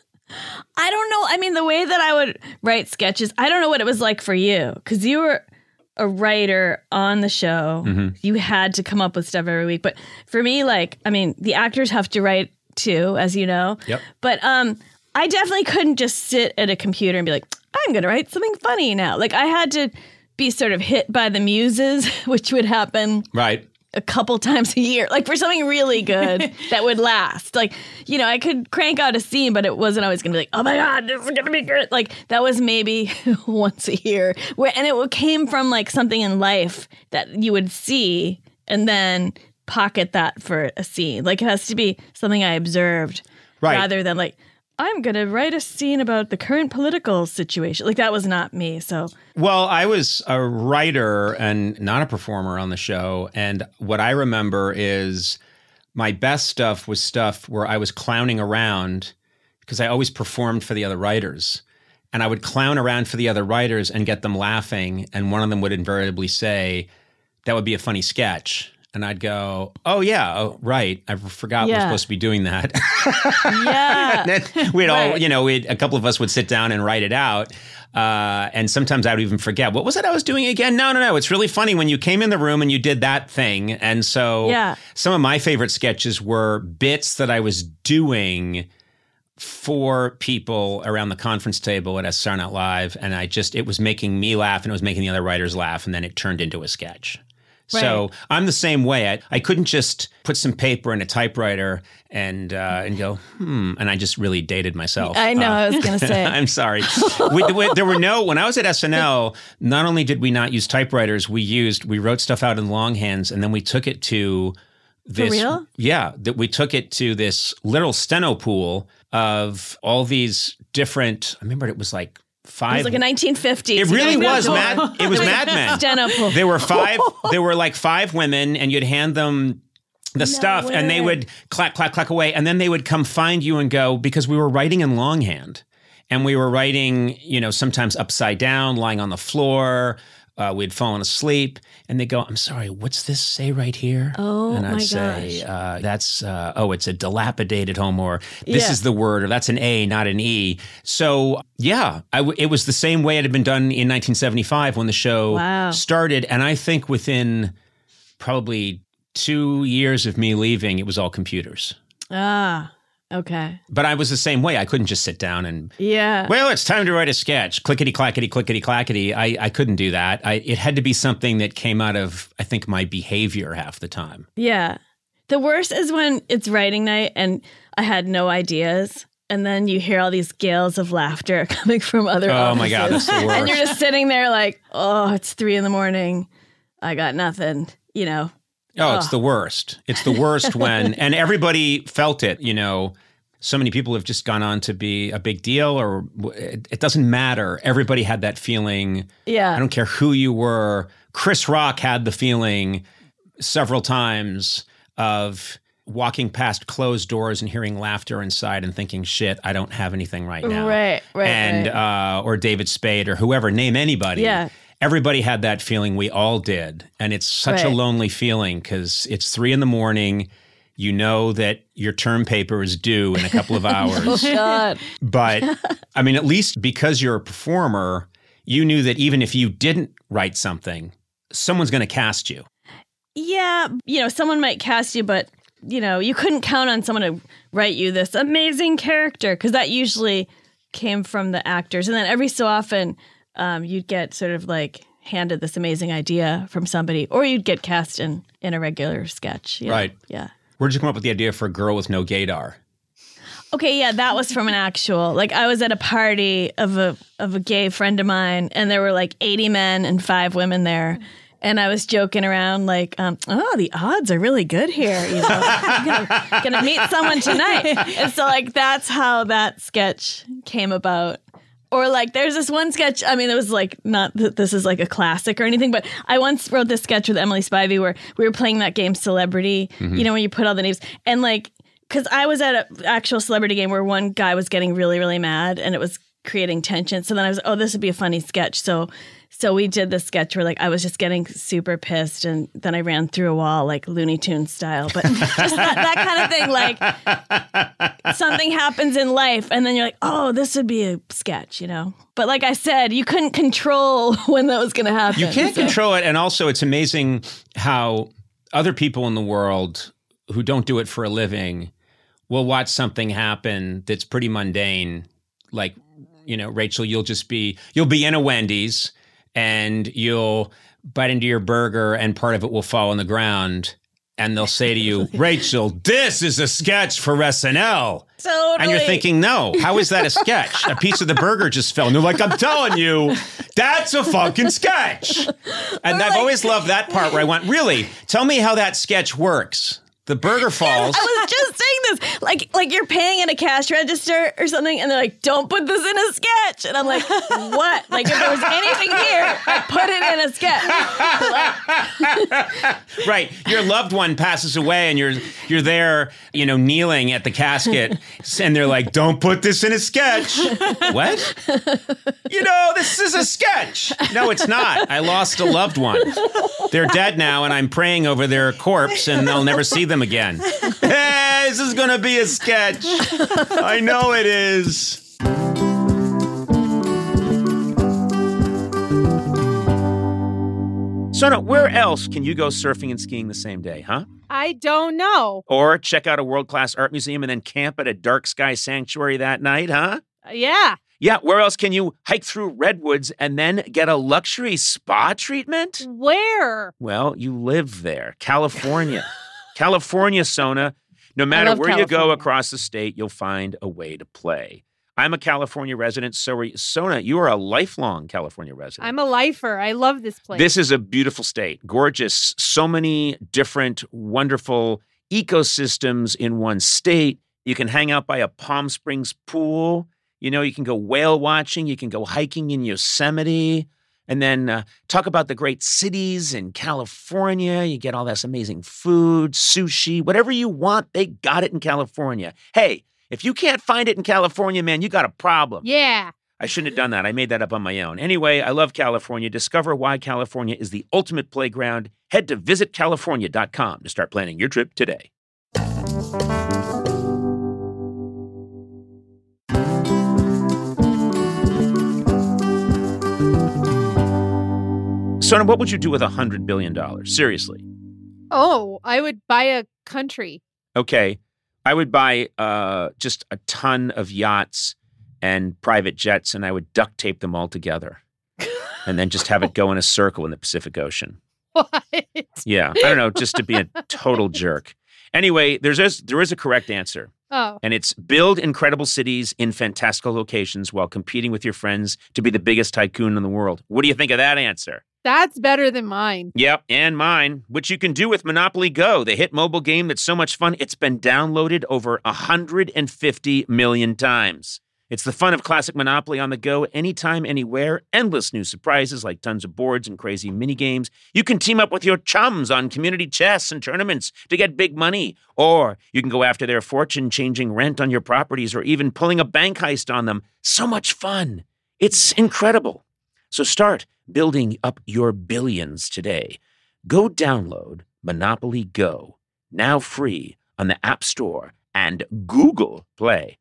I don't know. I mean, the way that I would write sketches, I don't know what it was like for you, because you were a writer on the show. Mm-hmm. You had to come up with stuff every week. But for me, like, I mean, the actors have to write too, as you know. Yep. But um, I definitely couldn't just sit at a computer and be like, I'm going to write something funny now. Like, I had to be sort of hit by the muses, which would happen Right. a couple times a year, like for something really good that would last. Like, you know, I could crank out a scene, but it wasn't always going to be like, oh my God, this is going to be good. Like, that was maybe once a year. Where, and it came from like something in life that you would see and then pocket that for a scene. Like, it has to be something I observed Right. rather than like, I'm going to write a scene about the current political situation. Like, that was not me. So, Well, I was a writer and not a performer on the show. And what I remember is my best stuff was stuff where I was clowning around because I always performed for the other writers. And I would clown around for the other writers and get them laughing. And one of them would invariably say, that would be a funny sketch. And I'd go, oh, yeah, oh, right. I forgot Yeah. we're supposed to be doing that. yeah. And then we'd all, Right. you know, we'd, a couple of us would sit down and write it out. Uh, and sometimes I would even forget, what was it I was doing again? No, no, no. It's really funny when you came in the room and you did that thing. And so Yeah. some of my favorite sketches were bits that I was doing for people around the conference table at S R Not Live. And I just, it was making me laugh and it was making the other writers laugh. And then it turned into a sketch. So Right. I'm the same way. I, I couldn't just put some paper in a typewriter and uh, and go, hmm. And I just really dated myself. I know, Uh, I was going to say. I'm sorry. we, we, there were no, when I was at S N L, not only did we not use typewriters, we used, we wrote stuff out in longhand and then we took it to this. real? Yeah. That we took it to this little steno pool of all these different, I remember it was like five. It was like a nineteen fifties. It really you know, was door. Mad. It was Mad Men. Steno pool. There were five. There were like five women, and you'd hand them the stuff, and they way. would clack, clack, clack away, and then they would come find you and go, because we were writing in longhand, and we were writing, you know, sometimes upside down, lying on the floor. Uh, we'd fallen asleep, and they go, "I'm sorry, what's this say right here?" Oh, and I'd my say, gosh. uh, "That's uh, oh, it's a dilapidated home," or "This Yeah. is the word," or "That's an A, not an E." So yeah, I w- it was the same way it had been done in nineteen seventy-five when the show Wow. started, and I think within probably two years of me leaving, it was all computers. Ah, okay. But I was the same way. I couldn't just sit down and, Yeah. well, it's time to write a sketch. Clickety clackety, clickety clackety. I, I couldn't do that. I, it had to be something that came out of, I think, my behavior half the time. Yeah. The worst is when it's writing night and I had no ideas. And then you hear all these gales of laughter coming from other Oh my God, offices. that's the worst. And you're just sitting there like, oh, it's three in the morning. I got nothing, you know. Oh, it's the worst. It's the worst when, and everybody felt it, you know. so many people have just gone on to be a big deal, or it, it doesn't matter. Everybody had that feeling. Yeah. I don't care who you were. Chris Rock had the feeling several times of walking past closed doors and hearing laughter inside and thinking, shit, I don't have anything right now. Right, right, And, right. Uh, or David Spade or whoever, name anybody. Yeah. Everybody had that feeling. We all did. And it's such a Right. lonely feeling because it's three in the morning. You know that your term paper is due in a couple of hours. God. But I mean, at least because you're a performer, you knew that even if you didn't write something, someone's going to cast you. Yeah, you know, someone might cast you, but, you know, you couldn't count on someone to write you this amazing character because that usually came from the actors. And then every so often, um, you'd get sort of like handed this amazing idea from somebody, or you'd get cast in, in a regular sketch. you know? Right. Yeah. Where'd you come up with the idea for a girl with no gaydar? Okay, yeah, that was from an actual. Like, I was at a party of a of a gay friend of mine, and there were like eighty men and five women there. And I was joking around like, um, oh, the odds are really good here. You know, I'm gonna, gonna meet someone tonight. And so, like, that's how that sketch came about. Or like, there's this one sketch. I mean, it was like not that this is like a classic or anything, but I once wrote this sketch with Emily Spivey where we were playing that game Celebrity. Mm-hmm. You know, when you put all the names and like, because I was at an actual celebrity game where one guy was getting really, really mad and it was creating tension. So then I was, oh, this would be a funny sketch. So. So we did this sketch where like I was just getting super pissed and then I ran through a wall like Looney Tunes style. But just that, that kind of thing, like something happens in life and then you're like, oh, this would be a sketch, you know? But like I said, you couldn't control when that was going to happen. You can't so. control it. And also it's amazing how other people in the world who don't do it for a living will watch something happen that's pretty mundane. Like, you know, Rachel, you'll just be, you'll be in a Wendy's and you'll bite into your burger and part of it will fall on the ground. And they'll say to you, Rachel, this is a sketch for S N L. Totally. And you're thinking, no, how is that a sketch? A piece of the burger just fell. And they're like, I'm telling you, that's a fucking sketch. And I've like- always loved that part where I went, really, tell me how that sketch works. The burger falls. I was just saying this, like, like you're paying at a cash register or something, and they're like, "Don't put this in a sketch," and I'm like, "What? Like, if there was anything here, I put it in a sketch." Right. Your loved one passes away and you're you're there, you know, kneeling at the casket and they're like, don't put this in a sketch. What? You know, this is a sketch. No, it's not. I lost a loved one. They're dead now and I'm praying over their corpse and they'll never see them again. Hey, this is going to be a sketch. I know it is. Sona, where else can you go surfing and skiing the same day, huh? I don't know. Or check out a world-class art museum and then camp at a dark sky sanctuary that night, huh? Uh, yeah. Yeah, where else can you hike through redwoods and then get a luxury spa treatment? Where? Well, you live there, California. California, Sona. No matter love where you go California. across the state, you'll find a way to play. I'm a California resident, so are you. Sona, you are a lifelong California resident. I'm a lifer. I love this place. This is a beautiful state, gorgeous, so many different wonderful ecosystems in one state. You can hang out by a Palm Springs pool. You know, you can go whale watching. You can go hiking in Yosemite. And then uh, talk about the great cities in California. You get all this amazing food, sushi, whatever you want, they got it in California. Hey, if you can't find it in California, man, you got a problem. Yeah. I shouldn't have done that. I made that up on my own. Anyway, I love California. Discover why California is the ultimate playground. Head to visit california dot com to start planning your trip today. Sona, what would you do with one hundred billion dollars? Seriously. Oh, I would buy a country. Okay. I would buy uh, just a ton of yachts and private jets, and I would duct tape them all together and then just have it go in a circle in the Pacific Ocean. What? Yeah. I don't know, just to be a total jerk. Anyway, there's a, there is a correct answer, Oh. and it's build incredible cities in fantastical locations while competing with your friends to be the biggest tycoon in the world. What do you think of that answer? That's better than mine. Yep, and mine, which you can do with Monopoly Go, the hit mobile game that's so much fun, it's been downloaded over one hundred fifty million times. It's the fun of classic Monopoly on the go, anytime, anywhere. Endless new surprises like tons of boards and crazy mini games. You can team up with your chums on community chess and tournaments to get big money. Or you can go after their fortune-changing rent on your properties or even pulling a bank heist on them. So much fun. It's incredible. So start building up your billions today. Go download Monopoly Go, now free on the App Store and Google Play.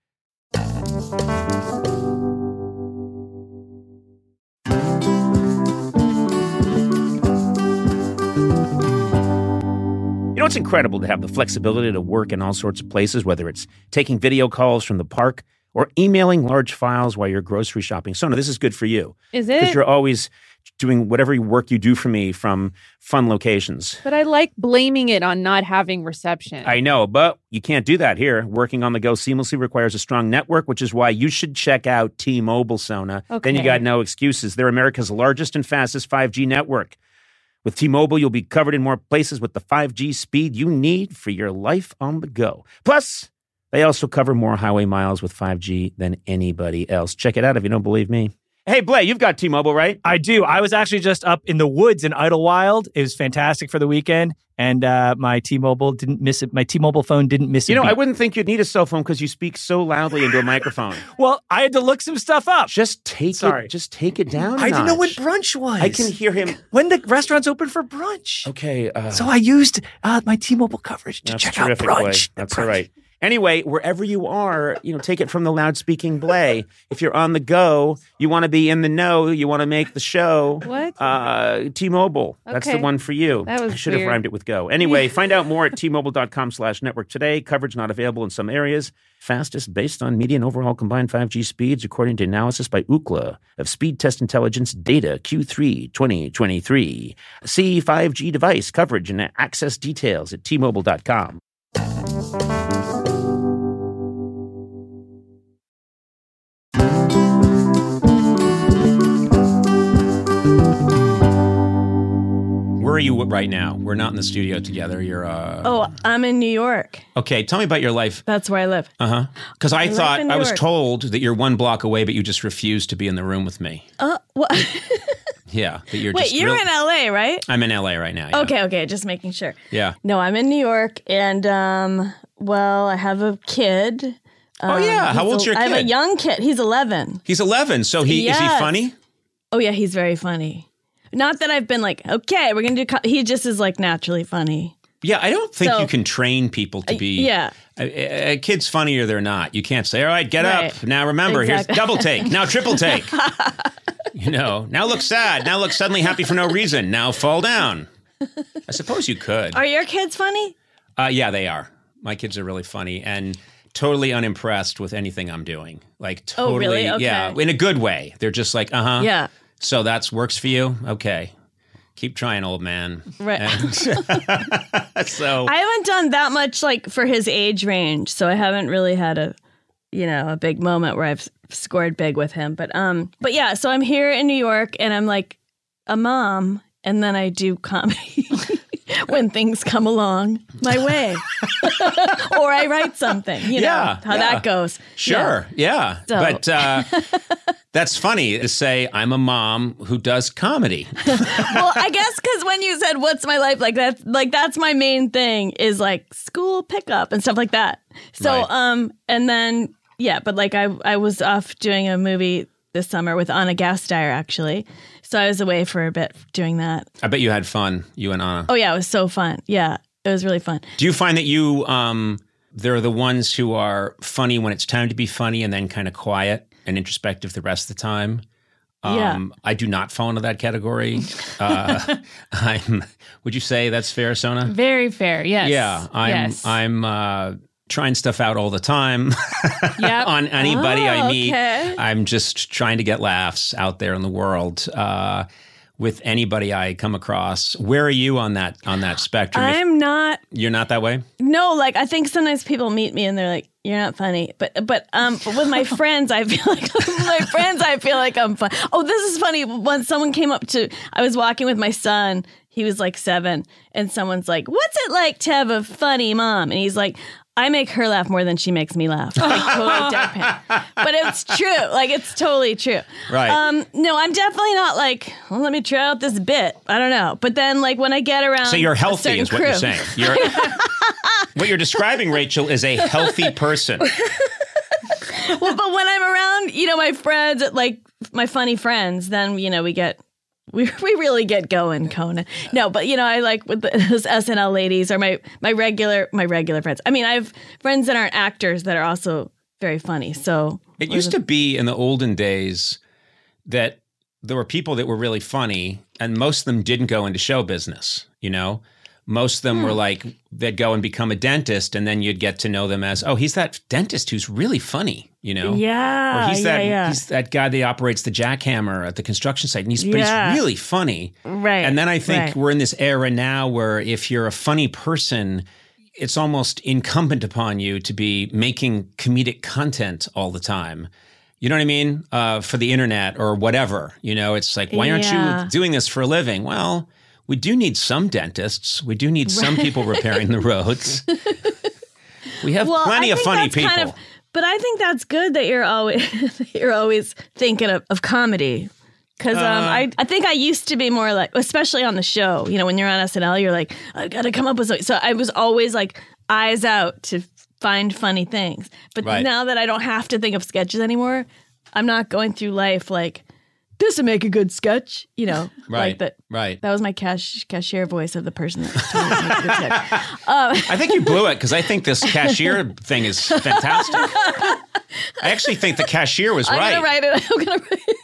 You know, it's incredible to have the flexibility to work in all sorts of places, whether it's taking video calls from the park or emailing large files while you're grocery shopping. Sona, this is good for you. Is Because it? you're always doing whatever work you do for me from fun locations. But I like blaming it on not having reception. I know, but you can't do that here. Working on the go seamlessly requires a strong network, which is why you should check out T-Mobile, Sona. Then you Okay. got no excuses. They're America's largest and fastest five G network. With T-Mobile, you'll be covered in more places with the five G speed you need for your life on the go. Plus, they also cover more highway miles with five G than anybody else. Check it out if you don't believe me. Hey, Blay, you've got T-Mobile, right? I do. I was actually just up in the woods in Idlewild. It was fantastic for the weekend, and uh, my T-Mobile didn't miss it. My T-Mobile phone didn't miss it. You know, I wouldn't think you'd need a cell phone because you speak so loudly into a microphone. Well, I had to look some stuff up. Just take Sorry. it. Just take it down. a I didn't know when notch. brunch was. I can hear him. when the restaurant's open for brunch. Okay. Uh, So I used uh, my T-Mobile coverage to that's check terrific, out Blay. brunch. That's The all brunch. right. Anyway, wherever you are, you know, take it from the loud-speaking Blay. If you're on the go, you want to be in the know, you want to make the show. What? Uh, T-Mobile. That's the Okay. one for you. That was I should have weird. rhymed it with go. Anyway, find out more at T-Mobile.com slash network today. Coverage not available in some areas. Fastest based on median overall combined five G speeds, according to analysis by Ookla of Speed Test Intelligence data Q three twenty twenty-three. See five G device coverage and access details at T Mobile dot com. Where are you right now? We're not in the studio together. You're uh Oh, I'm in New York. Okay, tell me about your life. That's where I live. Uh-huh. Because I, live thought in I New was York. told that you're one block away, but you just refused to be in the room with me. Uh, what? Yeah, that you're Wait, just you're real- in L A, right? I'm in L A right now. Yeah. Okay, okay, just making sure. Yeah. No, I'm in New York, and um, well, I have a kid. Oh yeah. Um, How he's old's a- your I have a kid? young kid. He's eleven. He's eleven. So he is he Yes. funny? Oh yeah, he's very funny. Not that I've been like, okay, we're gonna do. Co-. He just is like naturally funny. Yeah, I don't think So- you can train people to be. Yeah. A, a- a kid's funny or they're not. You can't say, all right, get Right. up. Now remember, Exactly. here's double take. Now triple take. You know, now look sad. Now look suddenly happy for no reason. Now fall down. I suppose you could. Are your kids funny? Uh, yeah, they are. My kids are really funny and totally unimpressed with anything I'm doing. Like totally, Oh, really? Okay. yeah, in a good way. They're just like, uh huh. Yeah. So that's works for you? Okay. Keep trying, old man. Right. And- so I haven't done that much like for his age range, so I haven't really had a, you know, a big moment where I've scored big with him. But um, but yeah, so I'm here in New York, and I'm like a mom, and then I do comedy when things come along my way, or I write something. You know Yeah, how yeah. that goes. Sure, yeah. So- But uh, that's funny to say I'm a mom who does comedy. Well, I guess because when you said "What's my life like?" that, like that's my main thing is like school pickup and stuff like that. So, Right. um, and then yeah, but like I I was off doing a movie this summer with Anna Gasteyer actually, so I was away for a bit doing that. I bet you had fun, you and Anna. Oh yeah, it was so fun. Yeah, it was really fun. Do you find that you, um, they're the ones who are funny when it's time to be funny and then kind of quiet and introspective the rest of the time? Um, Yeah. I do not fall into that category. Uh, I'm. Would you say that's fair, Sona? Very fair. Yes. Yeah, I'm. Yes. I'm uh, trying stuff out all the time Yep. on anybody Oh, I meet. okay. I'm just trying to get laughs out there in the world. Uh, with anybody I come across. Where are you on that on that spectrum? If I'm not. you're not that way? No, like I think sometimes people meet me and they're like, "You're not funny," but but um, but with my friends, I feel like my friends, I feel like I'm fun. Oh, this is funny. Once someone came up to, I was walking with my son. He was like seven, and someone's like, "What's it like to have a funny mom?" And he's like, I make her laugh more than she makes me laugh. Like, totally deadpan. But it's true. Like, it's totally true. Right. Um, no, I'm definitely not like, well, let me try out this bit. I don't know. But then, like, when I get around So you're a healthy certain is what crew, you're saying. You're, what you're describing, Rachel, is a healthy person. Well, but when I'm around, you know, my friends, like my funny friends, then, you know, we get, we we really get going, Conan. No, but, you know, I like with the, those S N L ladies or my, my regular, my regular friends. I mean, I have friends that aren't actors that are also very funny. So it used to be in the olden days that there were people that were really funny and most of them didn't go into show business, you know? Most of them Hmm. were like, they'd go and become a dentist and then you'd get to know them as, oh, he's that dentist who's really funny, you know? Yeah, Or he's yeah, that yeah. he's that guy that operates the jackhammer at the construction site and he's, but Yeah. he's really funny. Right. And then I think right. we're in this era now where if you're a funny person, it's almost incumbent upon you to be making comedic content all the time. You know what I mean? Uh, for the internet or whatever. You know, it's like, why aren't Yeah. you doing this for a living? Well, we do need some dentists. We do need some people repairing the roads. We have Well, plenty I of think funny that's people. kind of- but I think that's good that you're always you're always thinking of, of comedy. Because um, Uh, I, I think I used to be more like, especially on the show, you know, when you're on S N L, you're like, I got to come up with something. So I was always like eyes out to find funny things. But Right. now that I don't have to think of sketches anymore, I'm not going through life like, this would make a good sketch, you know, Right, like that. right. That was my cash cashier voice of the person that told me to make a good sketch. Um, I think you blew it because I think this cashier thing is fantastic. I actually think the cashier was I'm right. gonna write it. I'm gonna write it.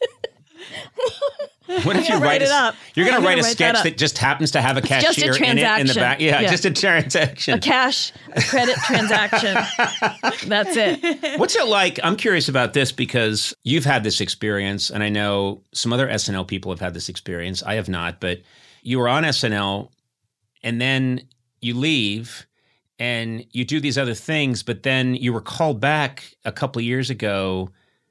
What if you gonna write write a, it up. You're going I'm to gonna write a write sketch that that, up. just happens to have a just a cashier in it in the transaction. back. Yeah, Yeah. just a transaction. A cash, a credit transaction. That's it. What's it like? I'm curious about this because you've had this experience, and I know some other S N L people have had this experience. I have not, but you were on S N L, and then you leave, and you do these other things, but then you were called back a couple of years ago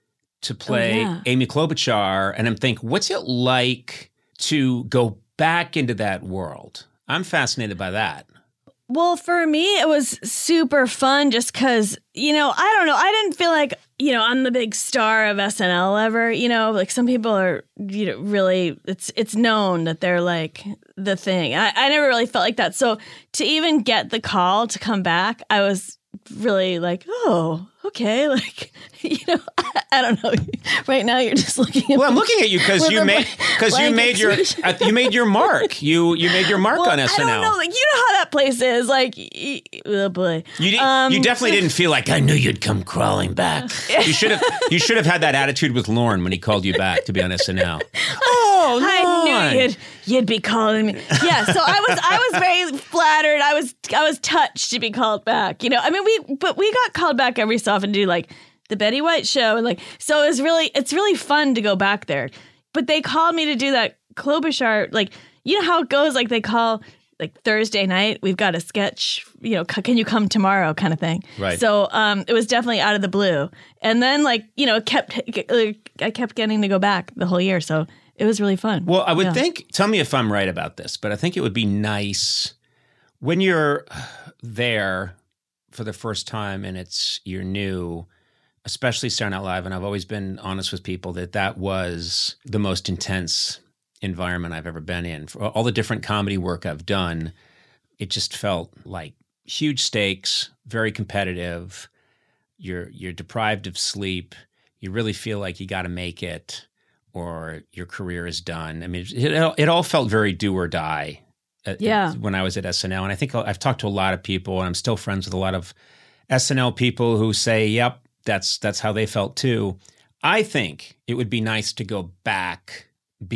to play yeah. Amy Klobuchar, and I'm thinking, what's it like to go back into that world? I'm fascinated by that. Well, for me, it was super fun just because, you know, I don't know. I didn't feel like, you know, I'm the big star of S N L ever. You know, like some people are, you know, really, it's it's known that they're like the thing. I, I never really felt like that. So to even get the call to come back, I was really like, oh, okay. Like, you know, I, I don't know. Right now, you're just looking at Well, I'm me looking at you because with you a made blank- because you blank made your expression. uh, you made your mark. You you made your mark Well, on S N L. I don't know. Like, you know how that place is. Like, y- y- oh boy. You did, Um, you definitely didn't feel like I knew you'd come crawling back. You should have you should have had that attitude with Lorne when he called you back to be on S N L. Oh, I Lorne. knew you'd you'd be calling me. Yeah, so I was I was very flattered. I was I was touched to be called back. You know, I mean, we but we got called back every so often to do like the Betty White show and like so it was really it's really fun to go back there. But they called me to do that Klobuchar, like you know how it goes. Like they call like Thursday night, we've got a sketch. You know, c- can you come tomorrow, kind of thing. Right. So um, it was definitely out of the blue. And then like you know, it kept I kept getting to go back the whole year. So. It was really fun. Well, I would Yeah. think, tell me if I'm right about this, but I think it would be nice when you're there for the first time and it's you're new, especially starting out live. And I've always been honest with people that that was the most intense environment I've ever been in. For all the different comedy work I've done, it just felt like huge stakes, very competitive. You're you're deprived of sleep. You really feel like you got to make it, or your career is done. I mean, it, it all felt very do or die at- Yeah. when I was at S N L. And I think I've talked to a lot of people, and I'm still friends with a lot of S N L people who say, yep, that's that's how they felt too. I think it would be nice to go back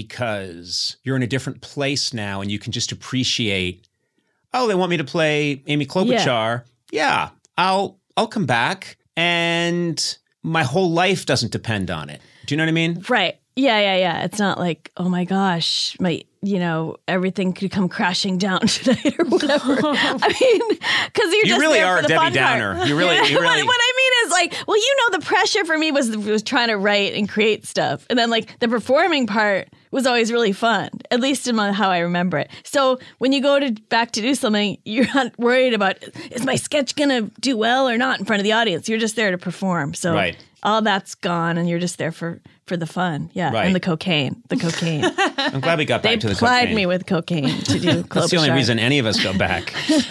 because you're in a different place now and you can just appreciate, oh, they want me to play Amy Klobuchar. Yeah, I'll I'll come back, and my whole life doesn't depend on it. Do you know what I mean? Right. Yeah, yeah, yeah. It's not like, oh my gosh, my, you know, everything could come crashing down tonight or whatever. I mean, because you're You just really there are for the Debbie fun Downer. part. You really- Yeah. you really- What, what I mean is like, well, you know, the pressure for me was was trying to write and create stuff, and then like the performing part was always really fun, at least in my, how I remember it. So when you go to back to do something, you're not worried about, is my sketch gonna do well or not in front of the audience? You're just there to perform. So Right. all that's gone, and you're just there for for the fun. Yeah, Right. and the cocaine, the cocaine. I'm glad we got They back to the plied cocaine. me with cocaine to do That's the only Klobuchar. reason any of us go back.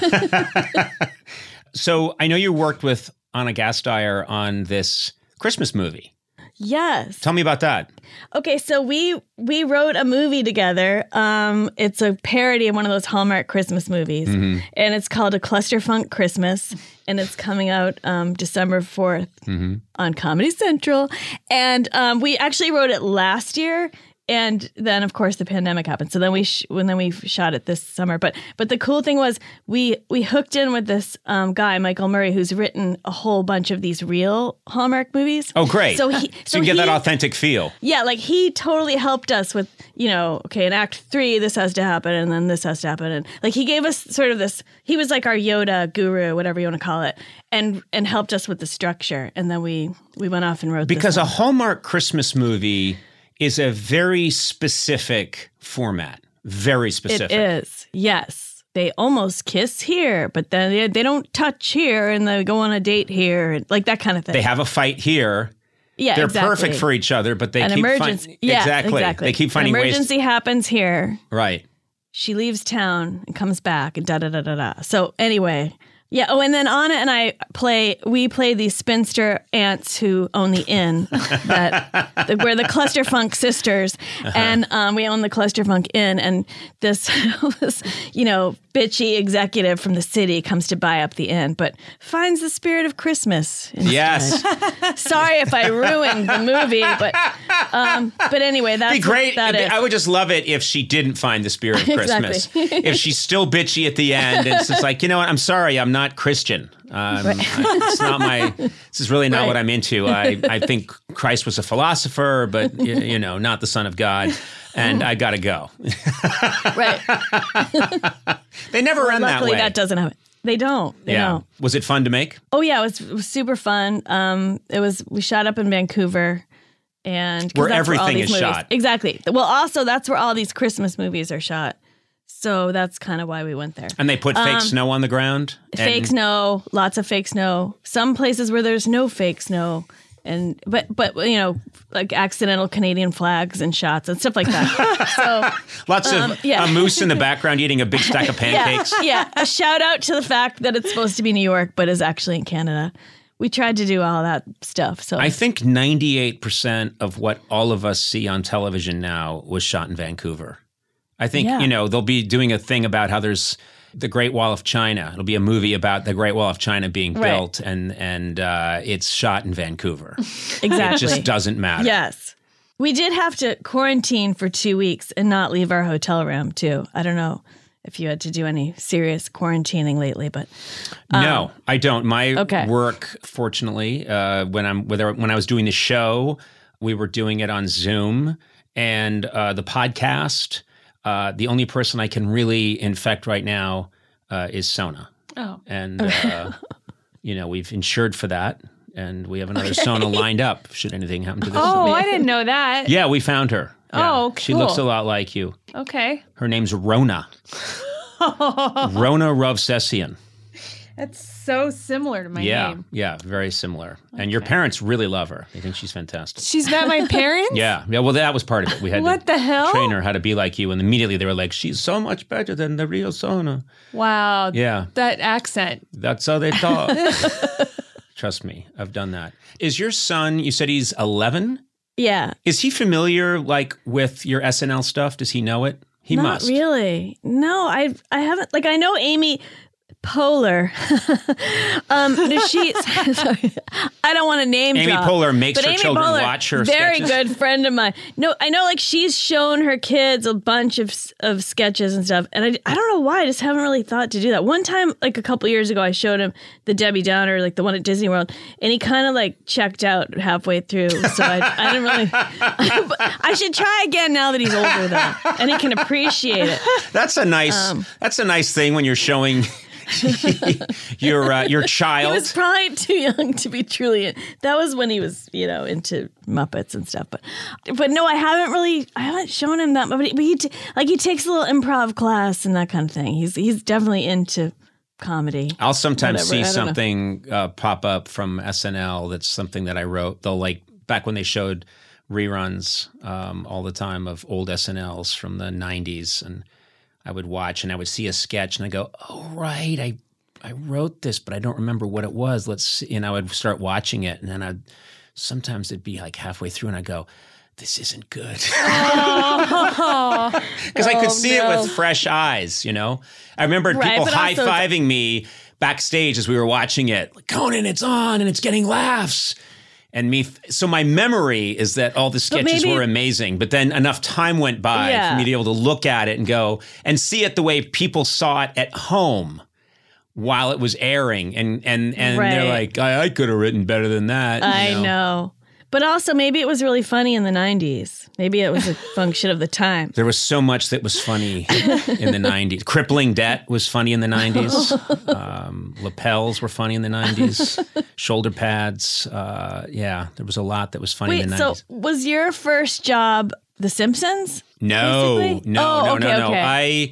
So I know you worked with Anna Gasteyer on this Christmas movie. Yes. Tell me about that. Okay, so we we wrote a movie together. Um, it's a parody of one of those Hallmark Christmas movies, Mm-hmm. and it's called A Clusterfunk Christmas, and it's coming out um, December fourth Mm-hmm. on Comedy Central. And um, we actually wrote it last year. And then, of course, the pandemic happened. So then we sh- when then we shot it this summer. But but the cool thing was we we hooked in with this um, guy, Michael Murray, who's written a whole bunch of these real Hallmark movies. Oh, great. So he So you get he, that authentic feel. yeah, like he totally helped us with, you know, okay, in act three, this has to happen, and then this has to happen. And like he gave us sort of this, he was like our Yoda guru, whatever you want to call it, and and helped us with the structure. And then we we went off and wrote Because this a one. Hallmark Christmas movie is a very specific format. Very specific. It is, yes. They almost kiss here, but then they, they don't touch here, and they go on a date here, and like that kind of thing. They have a fight here. yeah, They're exactly. perfect for each other, but they An keep emergency. finding Yeah, exactly. exactly. They keep finding An ways. emergency happens here. Right. She leaves town and comes back and da da da da da. So anyway, yeah. Oh, and then Anna and I play. We play these spinster aunts who own the inn that we're the Clusterfunk sisters, and um, we own the Clusterfunk Inn. And this, this, you know, bitchy executive from the city comes to buy up the inn, but finds the spirit of Christmas instead. Yes. Sorry if I ruined the movie, but um, but anyway, that's Be great. What that is. I would just love it if she didn't find the spirit of Christmas. Exactly. If she's still bitchy at the end, it's just like, you know what? I'm sorry, I'm not Christian. Um, I, it's not my. This is really not Right. what I'm into. I, I think Christ was a philosopher, but you, you know, not the Son of God. And I gotta go. Right. They never run that Luckily, way. that doesn't happen. They don't. They yeah. don't. Was it fun to make? Oh yeah, it was, it was super fun. Um, it was. We shot up in Vancouver, and 'cause Where that's all everything these is movies- shot. Exactly. Well, also that's where all these Christmas movies are shot. So that's kind of why we went there. And they put fake Um, snow on the ground. Fake and- snow, lots of fake snow. Some places where there's no fake snow, and but but you know, like accidental Canadian flags and shots and stuff like that. So Lots of Um, yeah. a moose in the background eating a big stack of pancakes. yeah, yeah. A shout out to the fact that it's supposed to be New York, but is actually in Canada. We tried to do all that stuff. So I think ninety-eight percent of what all of us see on television now was shot in Vancouver. I think, Yeah. you know, they'll be doing a thing about how there's the Great Wall of China. It'll be a movie about the Great Wall of China being Right. built, and and uh, it's shot in Vancouver. exactly. It just doesn't matter. Yes. We did have to quarantine for two weeks and not leave our hotel room, too. I don't know if you had to do any serious quarantining lately, but No, I don't. My okay. work, fortunately, uh, when I'm whether when I was doing the show, we were doing it on Zoom, and uh, the podcast. Uh, the only person I can really infect right now uh, is Sona, Oh. and uh, you know we've insured for that, and we have another Sona lined up should anything happen to this. Oh, I didn't know that. Yeah, we found her. Yeah. Oh, She looks a cool. lot like you. Okay. Her name's Rona. Rona Rovsesian. That's so similar to my yeah, name. yeah, very similar. And your parents really love her. They think she's fantastic. She's not my parents? Yeah, yeah. Well, that was part of it. We had What to the hell? train her how to be like you, and immediately they were like, "She's so much better than the real Sona." Wow. Yeah, That accent. that's how they talk. Trust me, I've done that. Is your son? You said he's eleven. yeah. Is he familiar, like, with your S N L stuff? Does he know it? He Not must. really. No, I I haven't. Like, I know Amy Poehler. um, she, sorry, I don't want to name Amy drop, Poehler makes but her Amy children Poehler, watch her very sketches. good friend of mine. No, I know like she's shown her kids a bunch of of sketches and stuff, and I, I don't know why. I just haven't really thought to do that. One time, like a couple years ago, I showed him the Debbie Downer, like the one at Disney World, and he kind of like checked out halfway through. So I, I didn't really. I should try again now that he's older though, and he can appreciate it. That's a nice. Um, that's a nice thing when you're showing your uh, your He child. was probably too young to be truly in. That was when he was, you know, into Muppets and stuff. But, but no, I haven't really, I haven't shown him that. But he, but he t- like he takes a little improv class and that kind of thing. He's he's definitely into comedy. I'll sometimes Whatever, I see don't know. something uh, pop up from S N L that's something that I wrote. They'll like back when they showed reruns um, all the time of old S N Ls from the nineties, and I would watch and I would see a sketch and I go, oh, right, I I wrote this, but I don't remember what it was. Let's see. And I would start watching it, and then I'd sometimes it'd be like halfway through, and I go, this isn't good. Because Oh, I could Oh, see no. it with fresh eyes, you know? I remember Right, people but also- high-fiving me backstage as we were watching it. Like, Conan, it's on, and it's getting laughs. And me, so my memory is that all the sketches maybe- were amazing, but then enough time went by Yeah. for me to be able to look at it and go and see it the way people saw it at home while it was airing. And and and they're Right. like, I, I could have written better than that. you I know. But also, maybe it was really funny in the nineties. Maybe it was a function of the time. There was so much that was funny in the nineties. Crippling debt was funny in the nineties. Um, lapels were funny in the nineties. Shoulder pads. Uh, yeah, there was a lot that was funny in Wait, the so nineties. was your first job The Simpsons? No, basically? no, Oh, no, okay, no, no. okay. I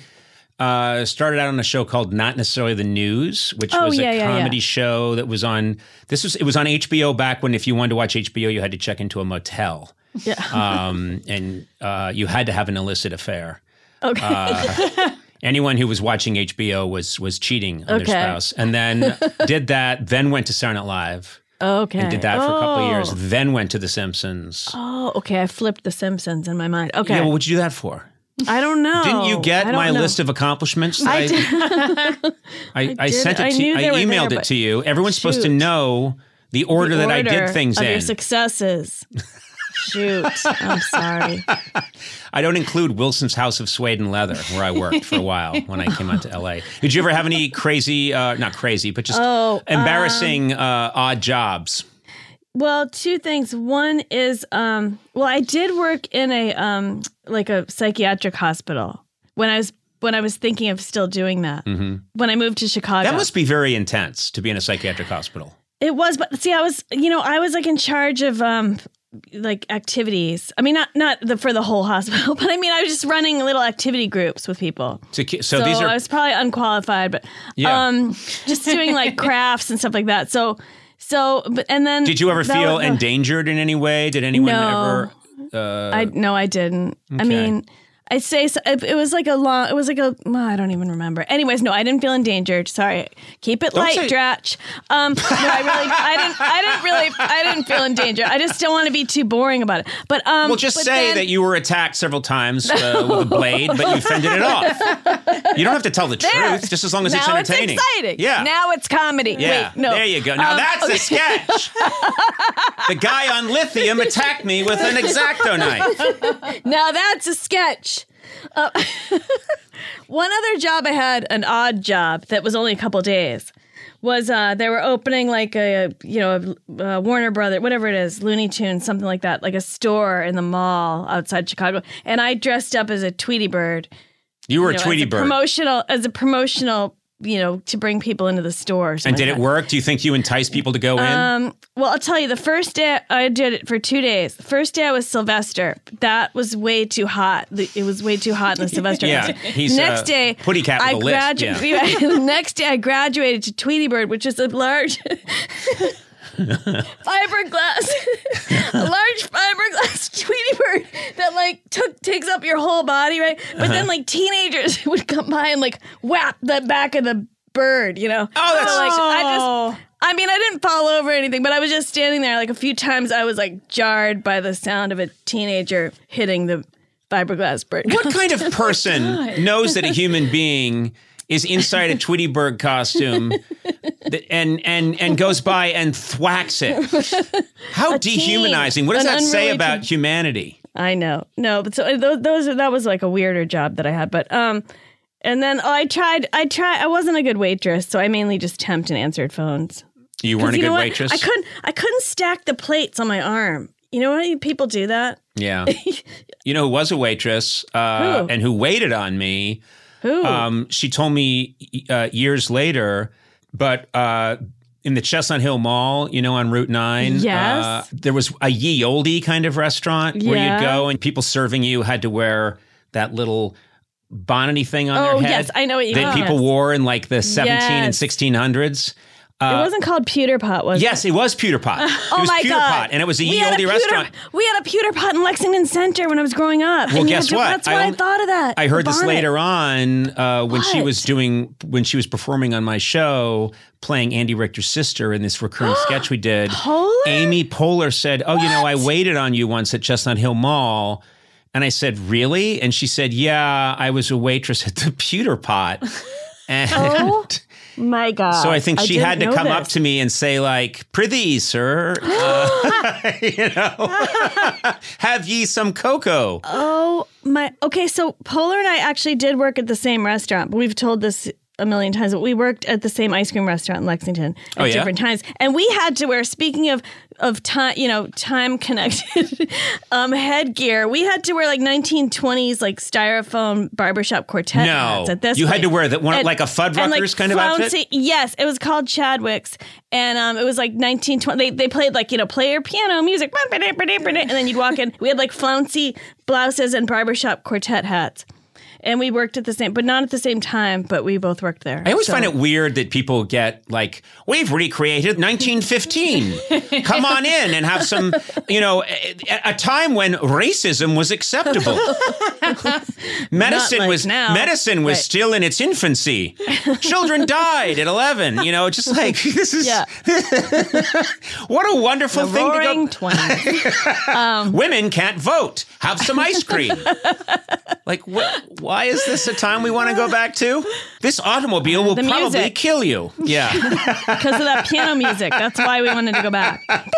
uh, started out on a show called Not Necessarily the News, which Oh, was yeah, a yeah, comedy yeah. show that was on. This was it was on H B O back when if you wanted to watch H B O, you had to check into a motel, Yeah. um, and uh, you had to have an illicit affair. Okay. Uh, anyone who was watching H B O was was cheating on Okay. their spouse, and then did that. Then went to Saturday Night Live okay. and did that for a couple of years. Oh. Then went to The Simpsons. Oh, okay. I flipped The Simpsons in my mind. Okay. Yeah, well, what'd you do that for? I don't know. Didn't you get I don't my know. list of accomplishments? That I I, did. I, I did. sent it I to knew you. I they were there, emailed it but to you. Everyone's supposed to shoot. know the order that I did Order things of in. your successes. Shoot. I'm sorry. I don't include Wilson's House of Suede and Leather, where I worked for a while when I came out to L A. Did you ever have any crazy, uh, not crazy, but just Oh, embarrassing uh, odd jobs? Well, two things. One is, um, well, I did work in a um, like a psychiatric hospital when I was when I was thinking of still doing that. Mm-hmm. When I moved to Chicago, That must be very intense to be in a psychiatric hospital. it was. But see, I was, you know, I was like in charge of um, like activities. I mean, not not the, for the whole hospital, but I mean, I was just running little activity groups with people. To, ki- so, So these are I was probably unqualified, but Yeah. um, just doing like crafts and stuff like that. So. So, but and then Did you ever that feel was the- endangered in any way? Did anyone No. ever? Uh, I no, I didn't. I Okay. mean, I'd say so, it, it was like a long. It was like a. Well, I don't even remember. Anyways, no, I didn't feel endangered. Sorry, keep it Don't light, say- Dratch. Um, no, I really, I didn't, I didn't really, I didn't feel in danger. I just don't want to be too boring about it. But um, well, just but say then- that you were attacked several times uh, with a blade, but you fended it off. You don't have to tell the There. truth, just as long as it's now entertaining. It's exciting. Yeah. Now it's comedy. Yeah, Wait, no. there you go. Now Um, that's a sketch. The guy on lithium attacked me with an X-Acto knife. Now that's a sketch. Uh, one other job I had, an odd job that was only a couple days, was uh, they were opening like a, you know, a, a Warner Brother, whatever it is, Looney Tunes, something like that, like a store in the mall outside Chicago. And I dressed up as a Tweety Bird. You were you a know, Tweety as a Bird. Promotional, as a promotional, you know, to bring people into the store. or And something did like it that. work? Do you think you enticed people to go in? Um, well, I'll tell you, the first day I did it for two days. The first day I was Sylvester. That was way too hot. The- It was way too hot in the Sylvester. Yeah, costume. he's, next uh, day, Putty Cat with I a lisp, gradu- the next day I graduated to Tweety Bird, which is a large fiberglass, a large fiberglass Tweety Bird that like took takes up your whole body, right? But Uh-huh. then like teenagers would come by and like whap the back of the bird, you know? Oh, that's- so, like I just. I mean, I didn't fall over or anything, but I was just standing there. Like a few times, I was like jarred by the sound of a teenager hitting the fiberglass bird. What kind of person knows that a human being is inside a Tweety Bird costume and and and goes by and thwacks it. How A dehumanizing. teen. What does An that say unruly about teen. humanity? I know. No, but so those, those that was like a weirder job that I had. But um, and then oh, I tried. I tried. I wasn't a good waitress, so I mainly just temped and answered phones. You weren't a you good know what? waitress? I couldn't. I couldn't stack the plates on my arm. You know what? People do that. Yeah. You know who was a waitress uh, Who? and who waited on me? Who? Um, she told me uh, years later, but uh, in the Chestnut Hill Mall, you know, on Route nine, Yes. uh, there was a ye olde kind of restaurant where Yeah. you'd go and people serving you had to wear that little bonnety thing on Oh, their head yes, I know what you that mean. people Yes. wore in like the seventeen and Yes. sixteen hundreds. it wasn't called Pewter Pot, was it? Yes, it was Pewter Pot. It Oh was my Pewter God. Pot, and it was a We ye had a olde pewter- restaurant. We had a Pewter Pot in Lexington Center when I was growing up. Well, and you guess had to- what? That's I why I, only- thought of that. I heard The this bonnet. later on uh, when she What? was doing when she was performing on my show, playing Andy Richter's sister in this recurring sketch we did. Polar? Amy Poehler said, "Oh, you know, I What? waited on you once at Chestnut Hill Mall." And I said, "Really?" And she said, "Yeah, I was a waitress at the Pewter Pot." And Oh, my God. so I think she didn't had to know come up this. to me and say, like, "Prithee, sir, uh, you know, have ye some cocoa?" Oh my. Okay, so Polar and I actually did work at the same restaurant, but we've told this a million times. But we worked at the same ice cream restaurant in Lexington at Oh, yeah? different times, and we had to wear. Speaking of of time, you know, time connected um, headgear. We had to wear like nineteen twenties like styrofoam barbershop quartet No, hats at this. you had place. to wear that one And- like a and, like, Fuddruckers kind of outfit. flouncy- Yes, it was called Chadwick's, and um, it was like nineteen twenty. They, they played like you know player piano music, and then you'd walk in. We had like flouncy blouses and barbershop quartet hats, and we worked at the same, but not at the same time. But we both worked there. I always So- find it weird that people get like, we've recreated nineteen fifteen. Come on in and have some, you know, a, a time when racism was acceptable. medicine like was now. medicine was Right. still in its infancy. Children died at eleven. You know, just like this is Yeah. what a wonderful thing to roaring go. twenties. Women can't vote. Have some ice cream. Like, wh- why is this a time we want to go back to? This automobile will The probably music. kill you. Yeah. Because of that piano music. That's why we wanted to go back.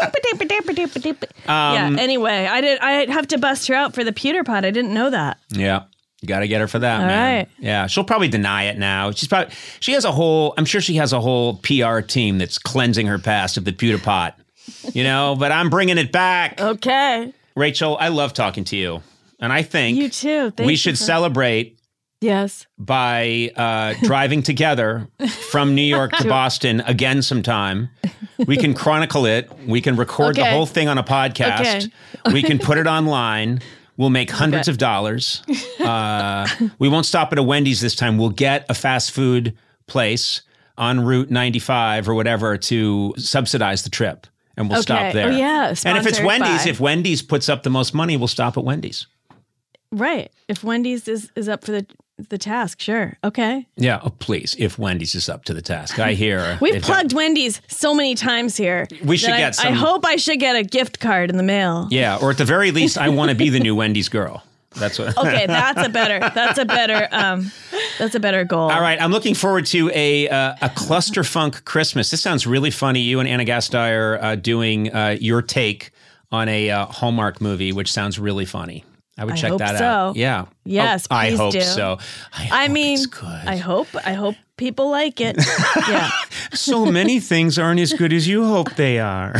yeah. Anyway, I did. I have to bust her out for the pewter pot. I didn't know that. Yeah. You got to get her for that, All man. right. Yeah. She'll probably deny it now. She's probably, she has a whole, I'm sure she has a whole P R team that's cleansing her past of the pewter pot, you know, but I'm bringing it back. Okay. Rachel, I love talking to you. And I think You too. Thank we you should for- celebrate Yes. by uh, driving together from New York to Boston again sometime. We can chronicle it. We can record the Okay. whole thing on a podcast. We can put it online. We'll make hundreds Okay. of dollars. Uh, we won't stop at a Wendy's this time. We'll get a fast food place on Route ninety-five or whatever to subsidize the trip. And we'll stop Okay. there. Oh, yeah. And if it's Sponsored Wendy's, by- if Wendy's puts up the most money, we'll stop at Wendy's. Right. If Wendy's is, is up for the the task, sure. Okay. Yeah, oh, please, if Wendy's is up to the task. I hear. We've they've got- plugged Wendy's so many times here. We should that I- get some- I hope I should get a gift card in the mail. Yeah, or at the very least, I want to be the new Wendy's girl. That's what. Okay, that's a better. That's a better. Um, that's a better goal. All right, I'm looking forward to a uh, a clusterfunk Christmas. This sounds really funny. You and Anna Gasteyer uh, doing uh, your take on a uh, Hallmark movie, which sounds really funny. I would I check hope that so. out. Yeah. Yes, Oh, I please hope do. so. I, I hope mean, it's good. I hope. I hope people like it. Yeah. So many things aren't as good as you hope they are.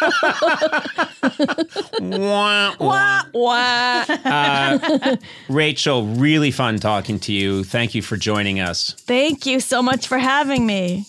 Wah, wah. Wah, wah. Uh, Rachel, really fun talking to you. Thank you for joining us. Thank you so much for having me.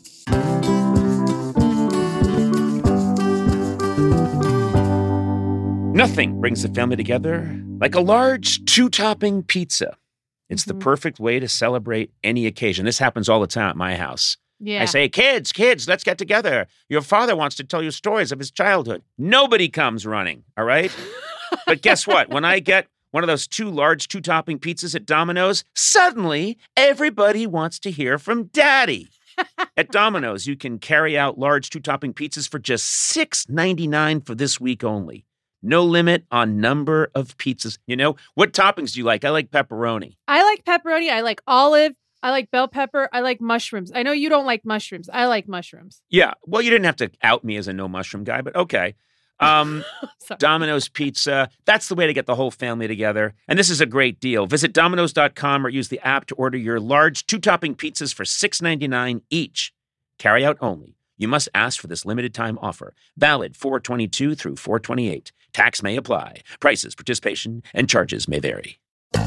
Nothing brings the family together like a large two-topping pizza. It's the perfect way to celebrate any occasion. This happens all the time at my house. Yeah. I say, kids, kids, let's get together. Your father wants to tell you stories of his childhood. Nobody comes running, all right? But guess what? When I get one of those two large two-topping pizzas at Domino's, suddenly everybody wants to hear from Daddy. At Domino's, you can carry out large two-topping pizzas for just six ninety-nine for this week only. No limit on number of pizzas. You know, what toppings do you like? I like pepperoni. I like pepperoni. I like olive. I like bell pepper. I like mushrooms. I know you don't like mushrooms. I like mushrooms. Yeah. Well, you didn't have to out me as a no mushroom guy, but okay. Um, Sorry. Domino's Pizza. That's the way to get the whole family together. And this is a great deal. Visit Domino's dot com or use the app to order your large two-topping pizzas for six ninety-nine each. Carry out only. You must ask for this limited time offer. Valid four twenty-two through four twenty-eight. Tax may apply. Prices, participation, and charges may vary.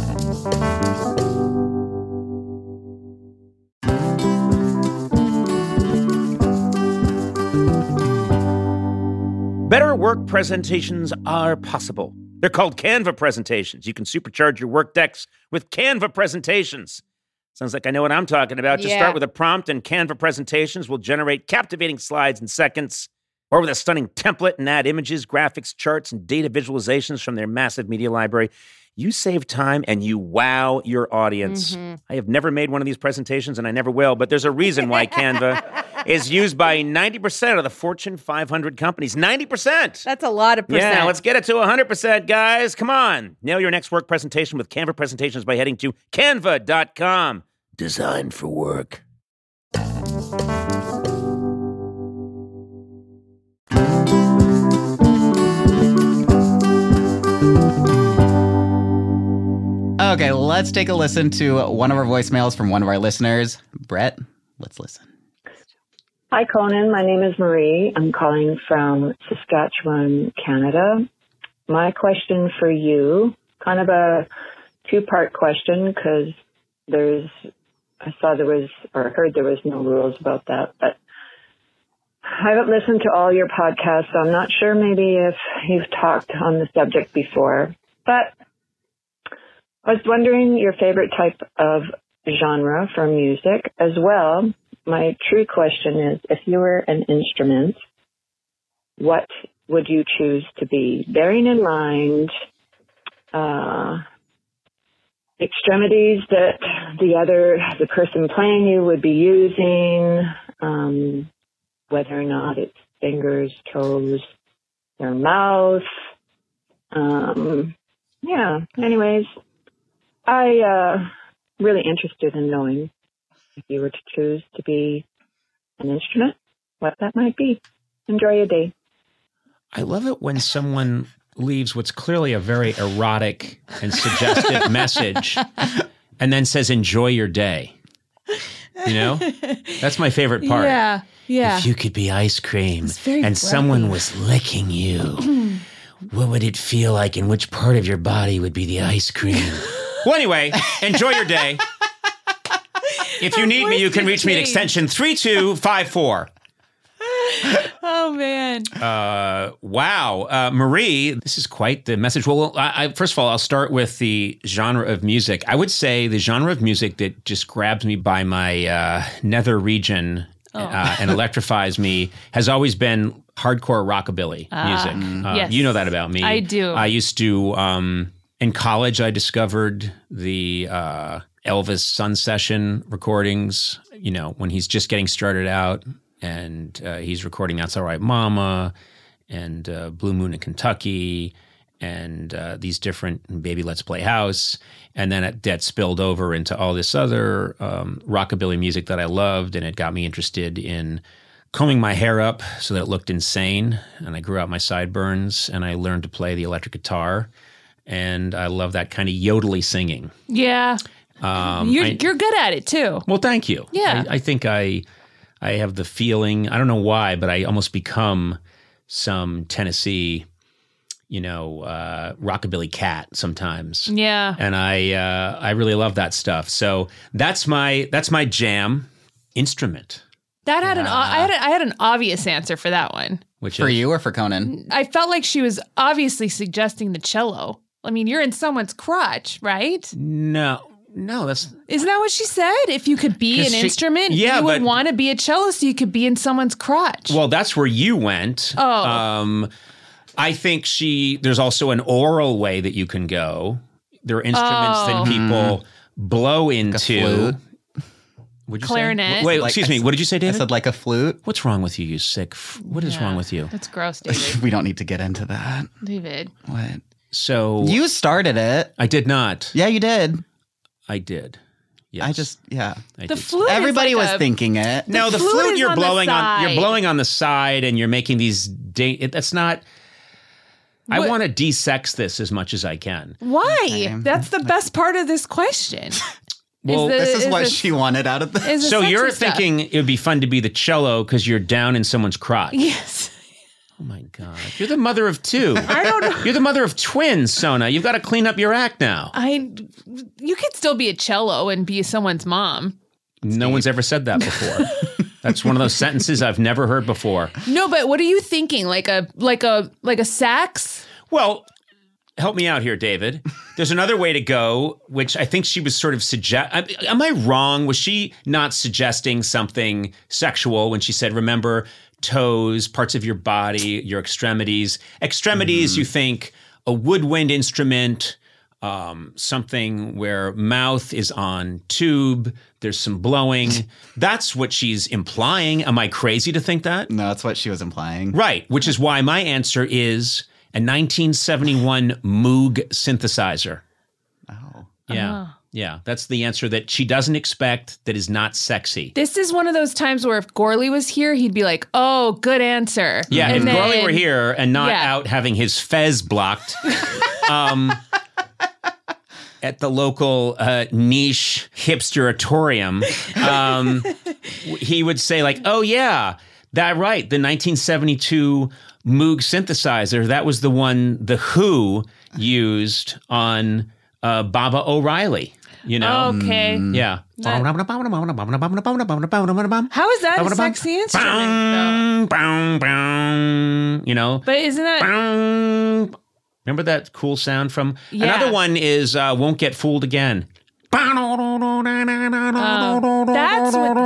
Better work presentations are possible. They're called Canva presentations. You can supercharge your work decks with Canva presentations. Sounds like I know what I'm talking about. Just Yeah. start with a prompt, and Canva presentations will generate captivating slides in seconds. Or with a stunning template and add images, graphics, charts, and data visualizations from their massive media library. You save time and you wow your audience. Mm-hmm. I have never made one of these presentations, and I never will, but there's a reason why Canva is used by ninety percent of the Fortune five hundred companies. ninety percent! That's a lot of percent. Yeah, let's get it to one hundred percent, guys. Come on. Nail your next work presentation with Canva presentations by heading to canva dot com. Designed for work. Okay, let's take a listen to one of our voicemails from one of our listeners. Brett, let's listen. Hi, Conan. My name is Marie. I'm calling from Saskatchewan, Canada. My question for you, kind of a two-part question, because there's, I saw there was, or heard there was no rules about that, but I haven't listened to all your podcasts, so I'm not sure maybe if you've talked on the subject before, but I was wondering your favorite type of genre for music as well. My true question is, if you were an instrument, what would you choose to be? Bearing in mind uh, extremities that the other, the person playing you would be using, um, whether or not it's fingers, toes, their mouth. Um, yeah, anyways, I uh really interested in knowing if you were to choose to be an instrument, what that might be. Enjoy your day. I love it when someone leaves what's clearly a very erotic and suggestive message and then says, enjoy your day. You know? That's my favorite part. Yeah, yeah. If you could be ice cream It's very and breathy. someone was licking you, what would it feel like and which part of your body would be the ice cream? Well, anyway, enjoy your day. If you need me, you can reach me at extension three two five four. Oh, man. Uh, wow. Uh, Marie, this is quite the message. Well, I, I, first of all, I'll start with the genre of music. I would say the genre of music that just grabs me by my uh, nether region uh, and electrifies me has always been hardcore rockabilly music. Uh, yes. You know that about me. I do. I used to, um, in college, I discovered the uh, Elvis Sun Session recordings, you know, when he's just getting started out. And uh, he's recording That's All Right Mama and uh, Blue Moon in Kentucky and uh, these different Baby Let's Play House. And then it, that spilled over into all this other um, rockabilly music that I loved. And it got me interested in combing my hair up so that it looked insane. And I grew out my sideburns and I learned to play the electric guitar. And I love that kind of yodely singing. Yeah. Um, You're, I- you're good at it, too. Well, thank you. Yeah. I, I think I... I have the feeling, I don't know why, but I almost become some Tennessee, you know, uh, rockabilly cat sometimes. Yeah. And I uh, I really love that stuff. So that's my that's my jam. Instrument, That had an I had a, I had an obvious answer for that one. which For is, you or for Conan? I felt like she was obviously suggesting the cello. I mean, you're in someone's crotch, right? No, no, that's Isn't that what she said? If you could be 'Cause an she- instrument, yeah, you would but- want to be a cello so you could be in someone's crotch. well, that's where you went. Oh. Um, I think she. There's also an oral way that you can go. There are instruments Oh. that people blow into. flute. What'd you say? Clarinet. Wait, Like- excuse me. What did you say, I David? said like a flute. What's wrong with you, you sick? F- what is Yeah. wrong with you? That's gross, David. We don't need to get into that. David. What? So You started it. I did not. Yeah, you did. I did. Yes. I just, yeah. I The did. flute Everybody is like was a, thinking it. No, the flute flute, is you're on the blowing on. You're side. blowing on the side, and you're making these. Da- it, that's not. I What- want to de-sex this as much as I can. Why? Okay. That's the best part of this question. Well, the- This is what the- she wanted out of this. is the So sexy you're stuff. thinking it would be fun to be the cello because you're down in someone's crotch. Yes. Oh my God. You're the mother of two. I don't know. You're the mother of twins, Sona. You've got to clean up your act now. I. You could still be a cello and be someone's mom. No one's ever said that before. That's one of those sentences I've never heard before. No, but what are you thinking? Like a like a like a sax? Well, help me out here, David. There's another way to go, which I think she was sort of suggest. Am I wrong? Was she not suggesting something sexual when she said, remember, toes, parts of your body, your extremities? Extremities, you think a woodwind instrument, um, something where mouth is on tube, there's some blowing. That's what she's implying. Am I crazy to think that? No, that's what she was implying. Right, which is why my answer is a nineteen seventy-one Moog synthesizer. Oh. Yeah. Yeah, that's the answer that she doesn't expect, that is not sexy. This is one of those times where if Gorley was here, he'd be like, "Oh, good answer." Yeah, And if Gorley then- were here and not yeah. out having his fez blocked um, at the local uh, niche hipsteratorium, um, he would say like, "Oh yeah, that right, the nineteen seventy-two Moog synthesizer, that was the one the Who used on uh, Baba O'Reilly." You know? Okay. Yeah. How is that a sexy instrument, though? Bow, bow, you know? But isn't that Bow. Remember that cool sound from? Yeah. Another one is uh, Won't Get Fooled Again. Oh, that's what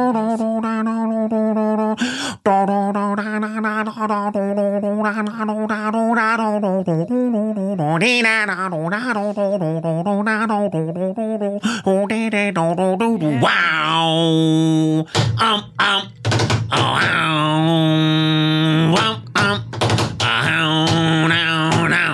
Wow. Um, um. Oh, um, um, um. Oh, no, no.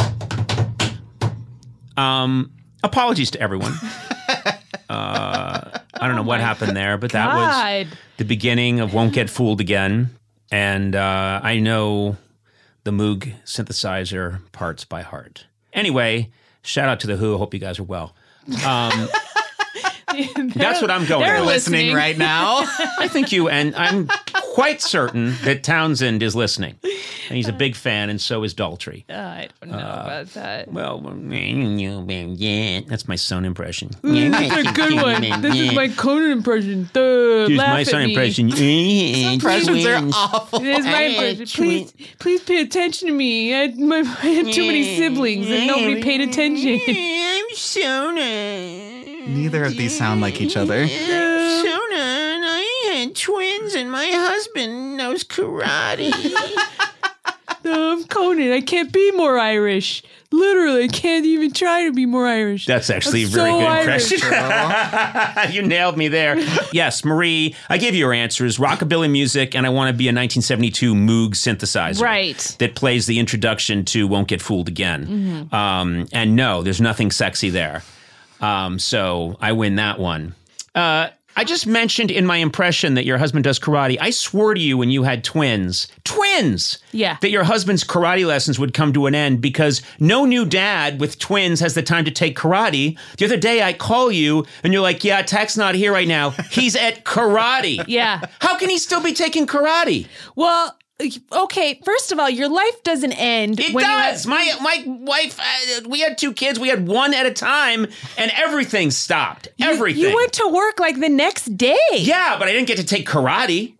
Um, apologies to everyone. Uh, I don't know what happened there, but that was God. the beginning of Won't Get Fooled Again. And uh, I know the Moog synthesizer parts by heart. Anyway, shout out to the Who. I hope you guys are well. Um, that's what I'm going They're with. Listening listening. right now. I think you, and I'm quite certain that Townsend is listening. And he's a big fan, and so is Daltrey. Uh, I don't know about that. Well, that's my son impression. That's a good one. This is my Conan impression. Duh, Here's laugh my at son me. impression. Impressions are awful. It is my impression. Please, please pay attention to me. I had, my, I had too many siblings and nobody paid attention. I'm Sona. Neither of these sound like each other. Sona, and I had twins, and my husband knows karate. Um, Conan, I can't be more Irish. Literally, I can't even try to be more Irish. That's actually a I'm very so good Irish. impression. You nailed me there. Yes, Marie, I gave you your answers. Rockabilly music, and I want to be a nineteen seventy-two Moog synthesizer. Right. That plays the introduction to Won't Get Fooled Again. Mm-hmm. Um, and no, there's nothing sexy there. Um, so I win that one. Uh, I just mentioned in my impression that your husband does karate. I swore to you when you had twins, twins, Yeah. that your husband's karate lessons would come to an end because no new dad with twins has the time to take karate. The other day I call you and you're like, yeah, Tak's not here right now. He's at karate. Yeah. How can he still be taking karate? Well, okay, first of all, your life doesn't end. It when does. You have, my my wife, uh, we had two kids. We had one at a time and everything stopped. Everything. You went to work like the next day. Yeah, but I didn't get to take karate.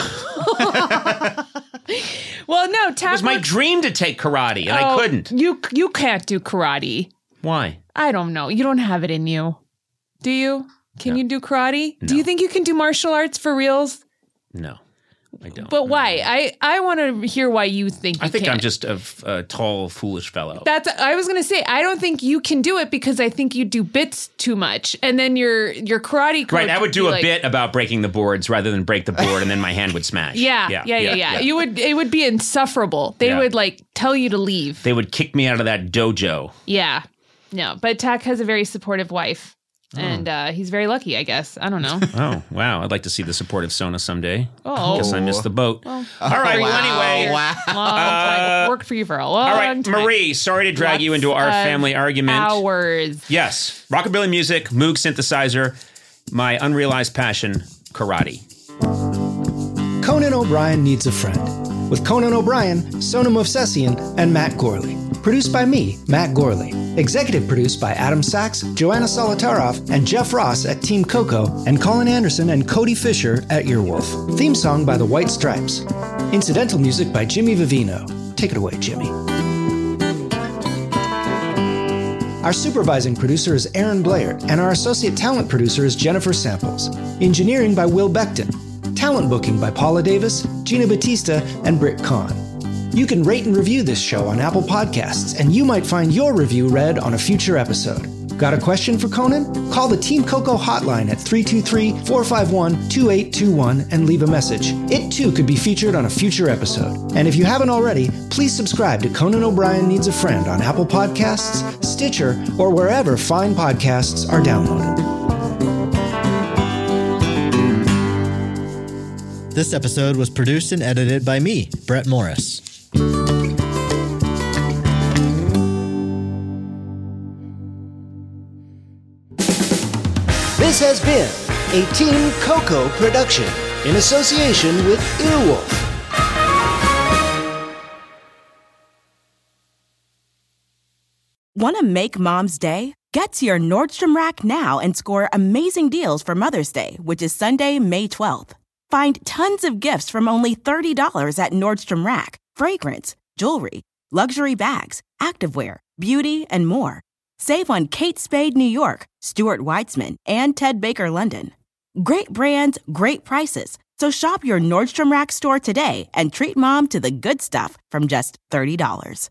Well, no, It was my dream to take karate, and I Oh, couldn't. You you can't do karate. Why? I don't know. You don't have it in you. Do you? Can you do karate? Do you think you can do martial arts for reals? No, I don't. But why? I, I want to hear why you think you I think can. I'm just a, f- a tall, foolish fellow. That's I was gonna say I don't think you can do it because I think you do bits too much, and then your your karate coach right, I would do be a like, bit about breaking the boards rather than break the board, and then my hand would smash. Yeah, yeah, yeah, yeah. You would it would be insufferable. They Yeah. would like tell you to leave. They would kick me out of that dojo. Yeah, no, but Tak has a very supportive wife. And uh, he's very lucky, I guess. I don't know. Oh, wow. I'd like to see the support of Sona someday. Oh. Guess I missed the boat. Well, All right, well, anyway. Wow. long time. Worked for you for a long All right, time. Marie, sorry to drag Lots you into our of family argument. Hours. Yes, rockabilly music, Moog synthesizer, my unrealized passion, karate. Conan O'Brien Needs a Friend. With Conan O'Brien, Sona Movsesian, and Matt Gorley. Produced by me, Matt Gorley. Executive produced by Adam Sachs, Joanna Solotaroff, and Jeff Ross at Team Coco, and Colin Anderson and Cody Fisher at Earwolf. Theme song by the White Stripes. Incidental music by Jimmy Vivino. Take it away, Jimmy. Our supervising producer is Aaron Blair, and our associate talent producer is Jennifer Samples. Engineering by Will Beckton. Talent booking by Paula Davis, Gina Batista, and Britt Kahn. You can rate and review this show on Apple Podcasts, and you might find your review read on a future episode. Got a question for Conan? Call the Team Coco hotline at three two three, four five one, two eight two one and leave a message. It too could be featured on a future episode. And if you haven't already, please subscribe to Conan O'Brien Needs a Friend on Apple Podcasts, Stitcher, or wherever fine podcasts are downloaded. This episode was produced and edited by me, Brett Morris. This has been a Team Coco production in association with Earwolf. Want to make Mom's day? Get to your Nordstrom Rack now and score amazing deals for Mother's Day, which is Sunday, May twelfth. Find tons of gifts from only thirty dollars at Nordstrom Rack. Fragrance, jewelry, luxury bags, activewear, beauty, and more. Save on Kate Spade New York, Stuart Weitzman, and Ted Baker London. Great brands, great prices. So shop your Nordstrom Rack store today and treat Mom to the good stuff from just thirty dollars.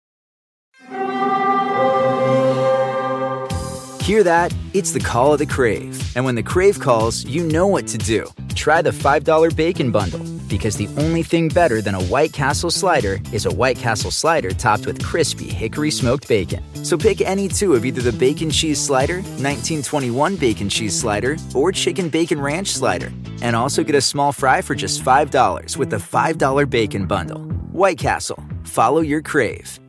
Hear that? It's the call of the Crave. And when the Crave calls, you know what to do. Try the five dollar Bacon Bundle, because the only thing better than a White Castle slider is a White Castle slider topped with crispy hickory smoked bacon. So pick any two of either the Bacon Cheese Slider, nineteen twenty-one Bacon Cheese Slider, or Chicken Bacon Ranch Slider. And also get a small fry for just five dollars with the five dollar Bacon Bundle. White Castle. Follow your Crave.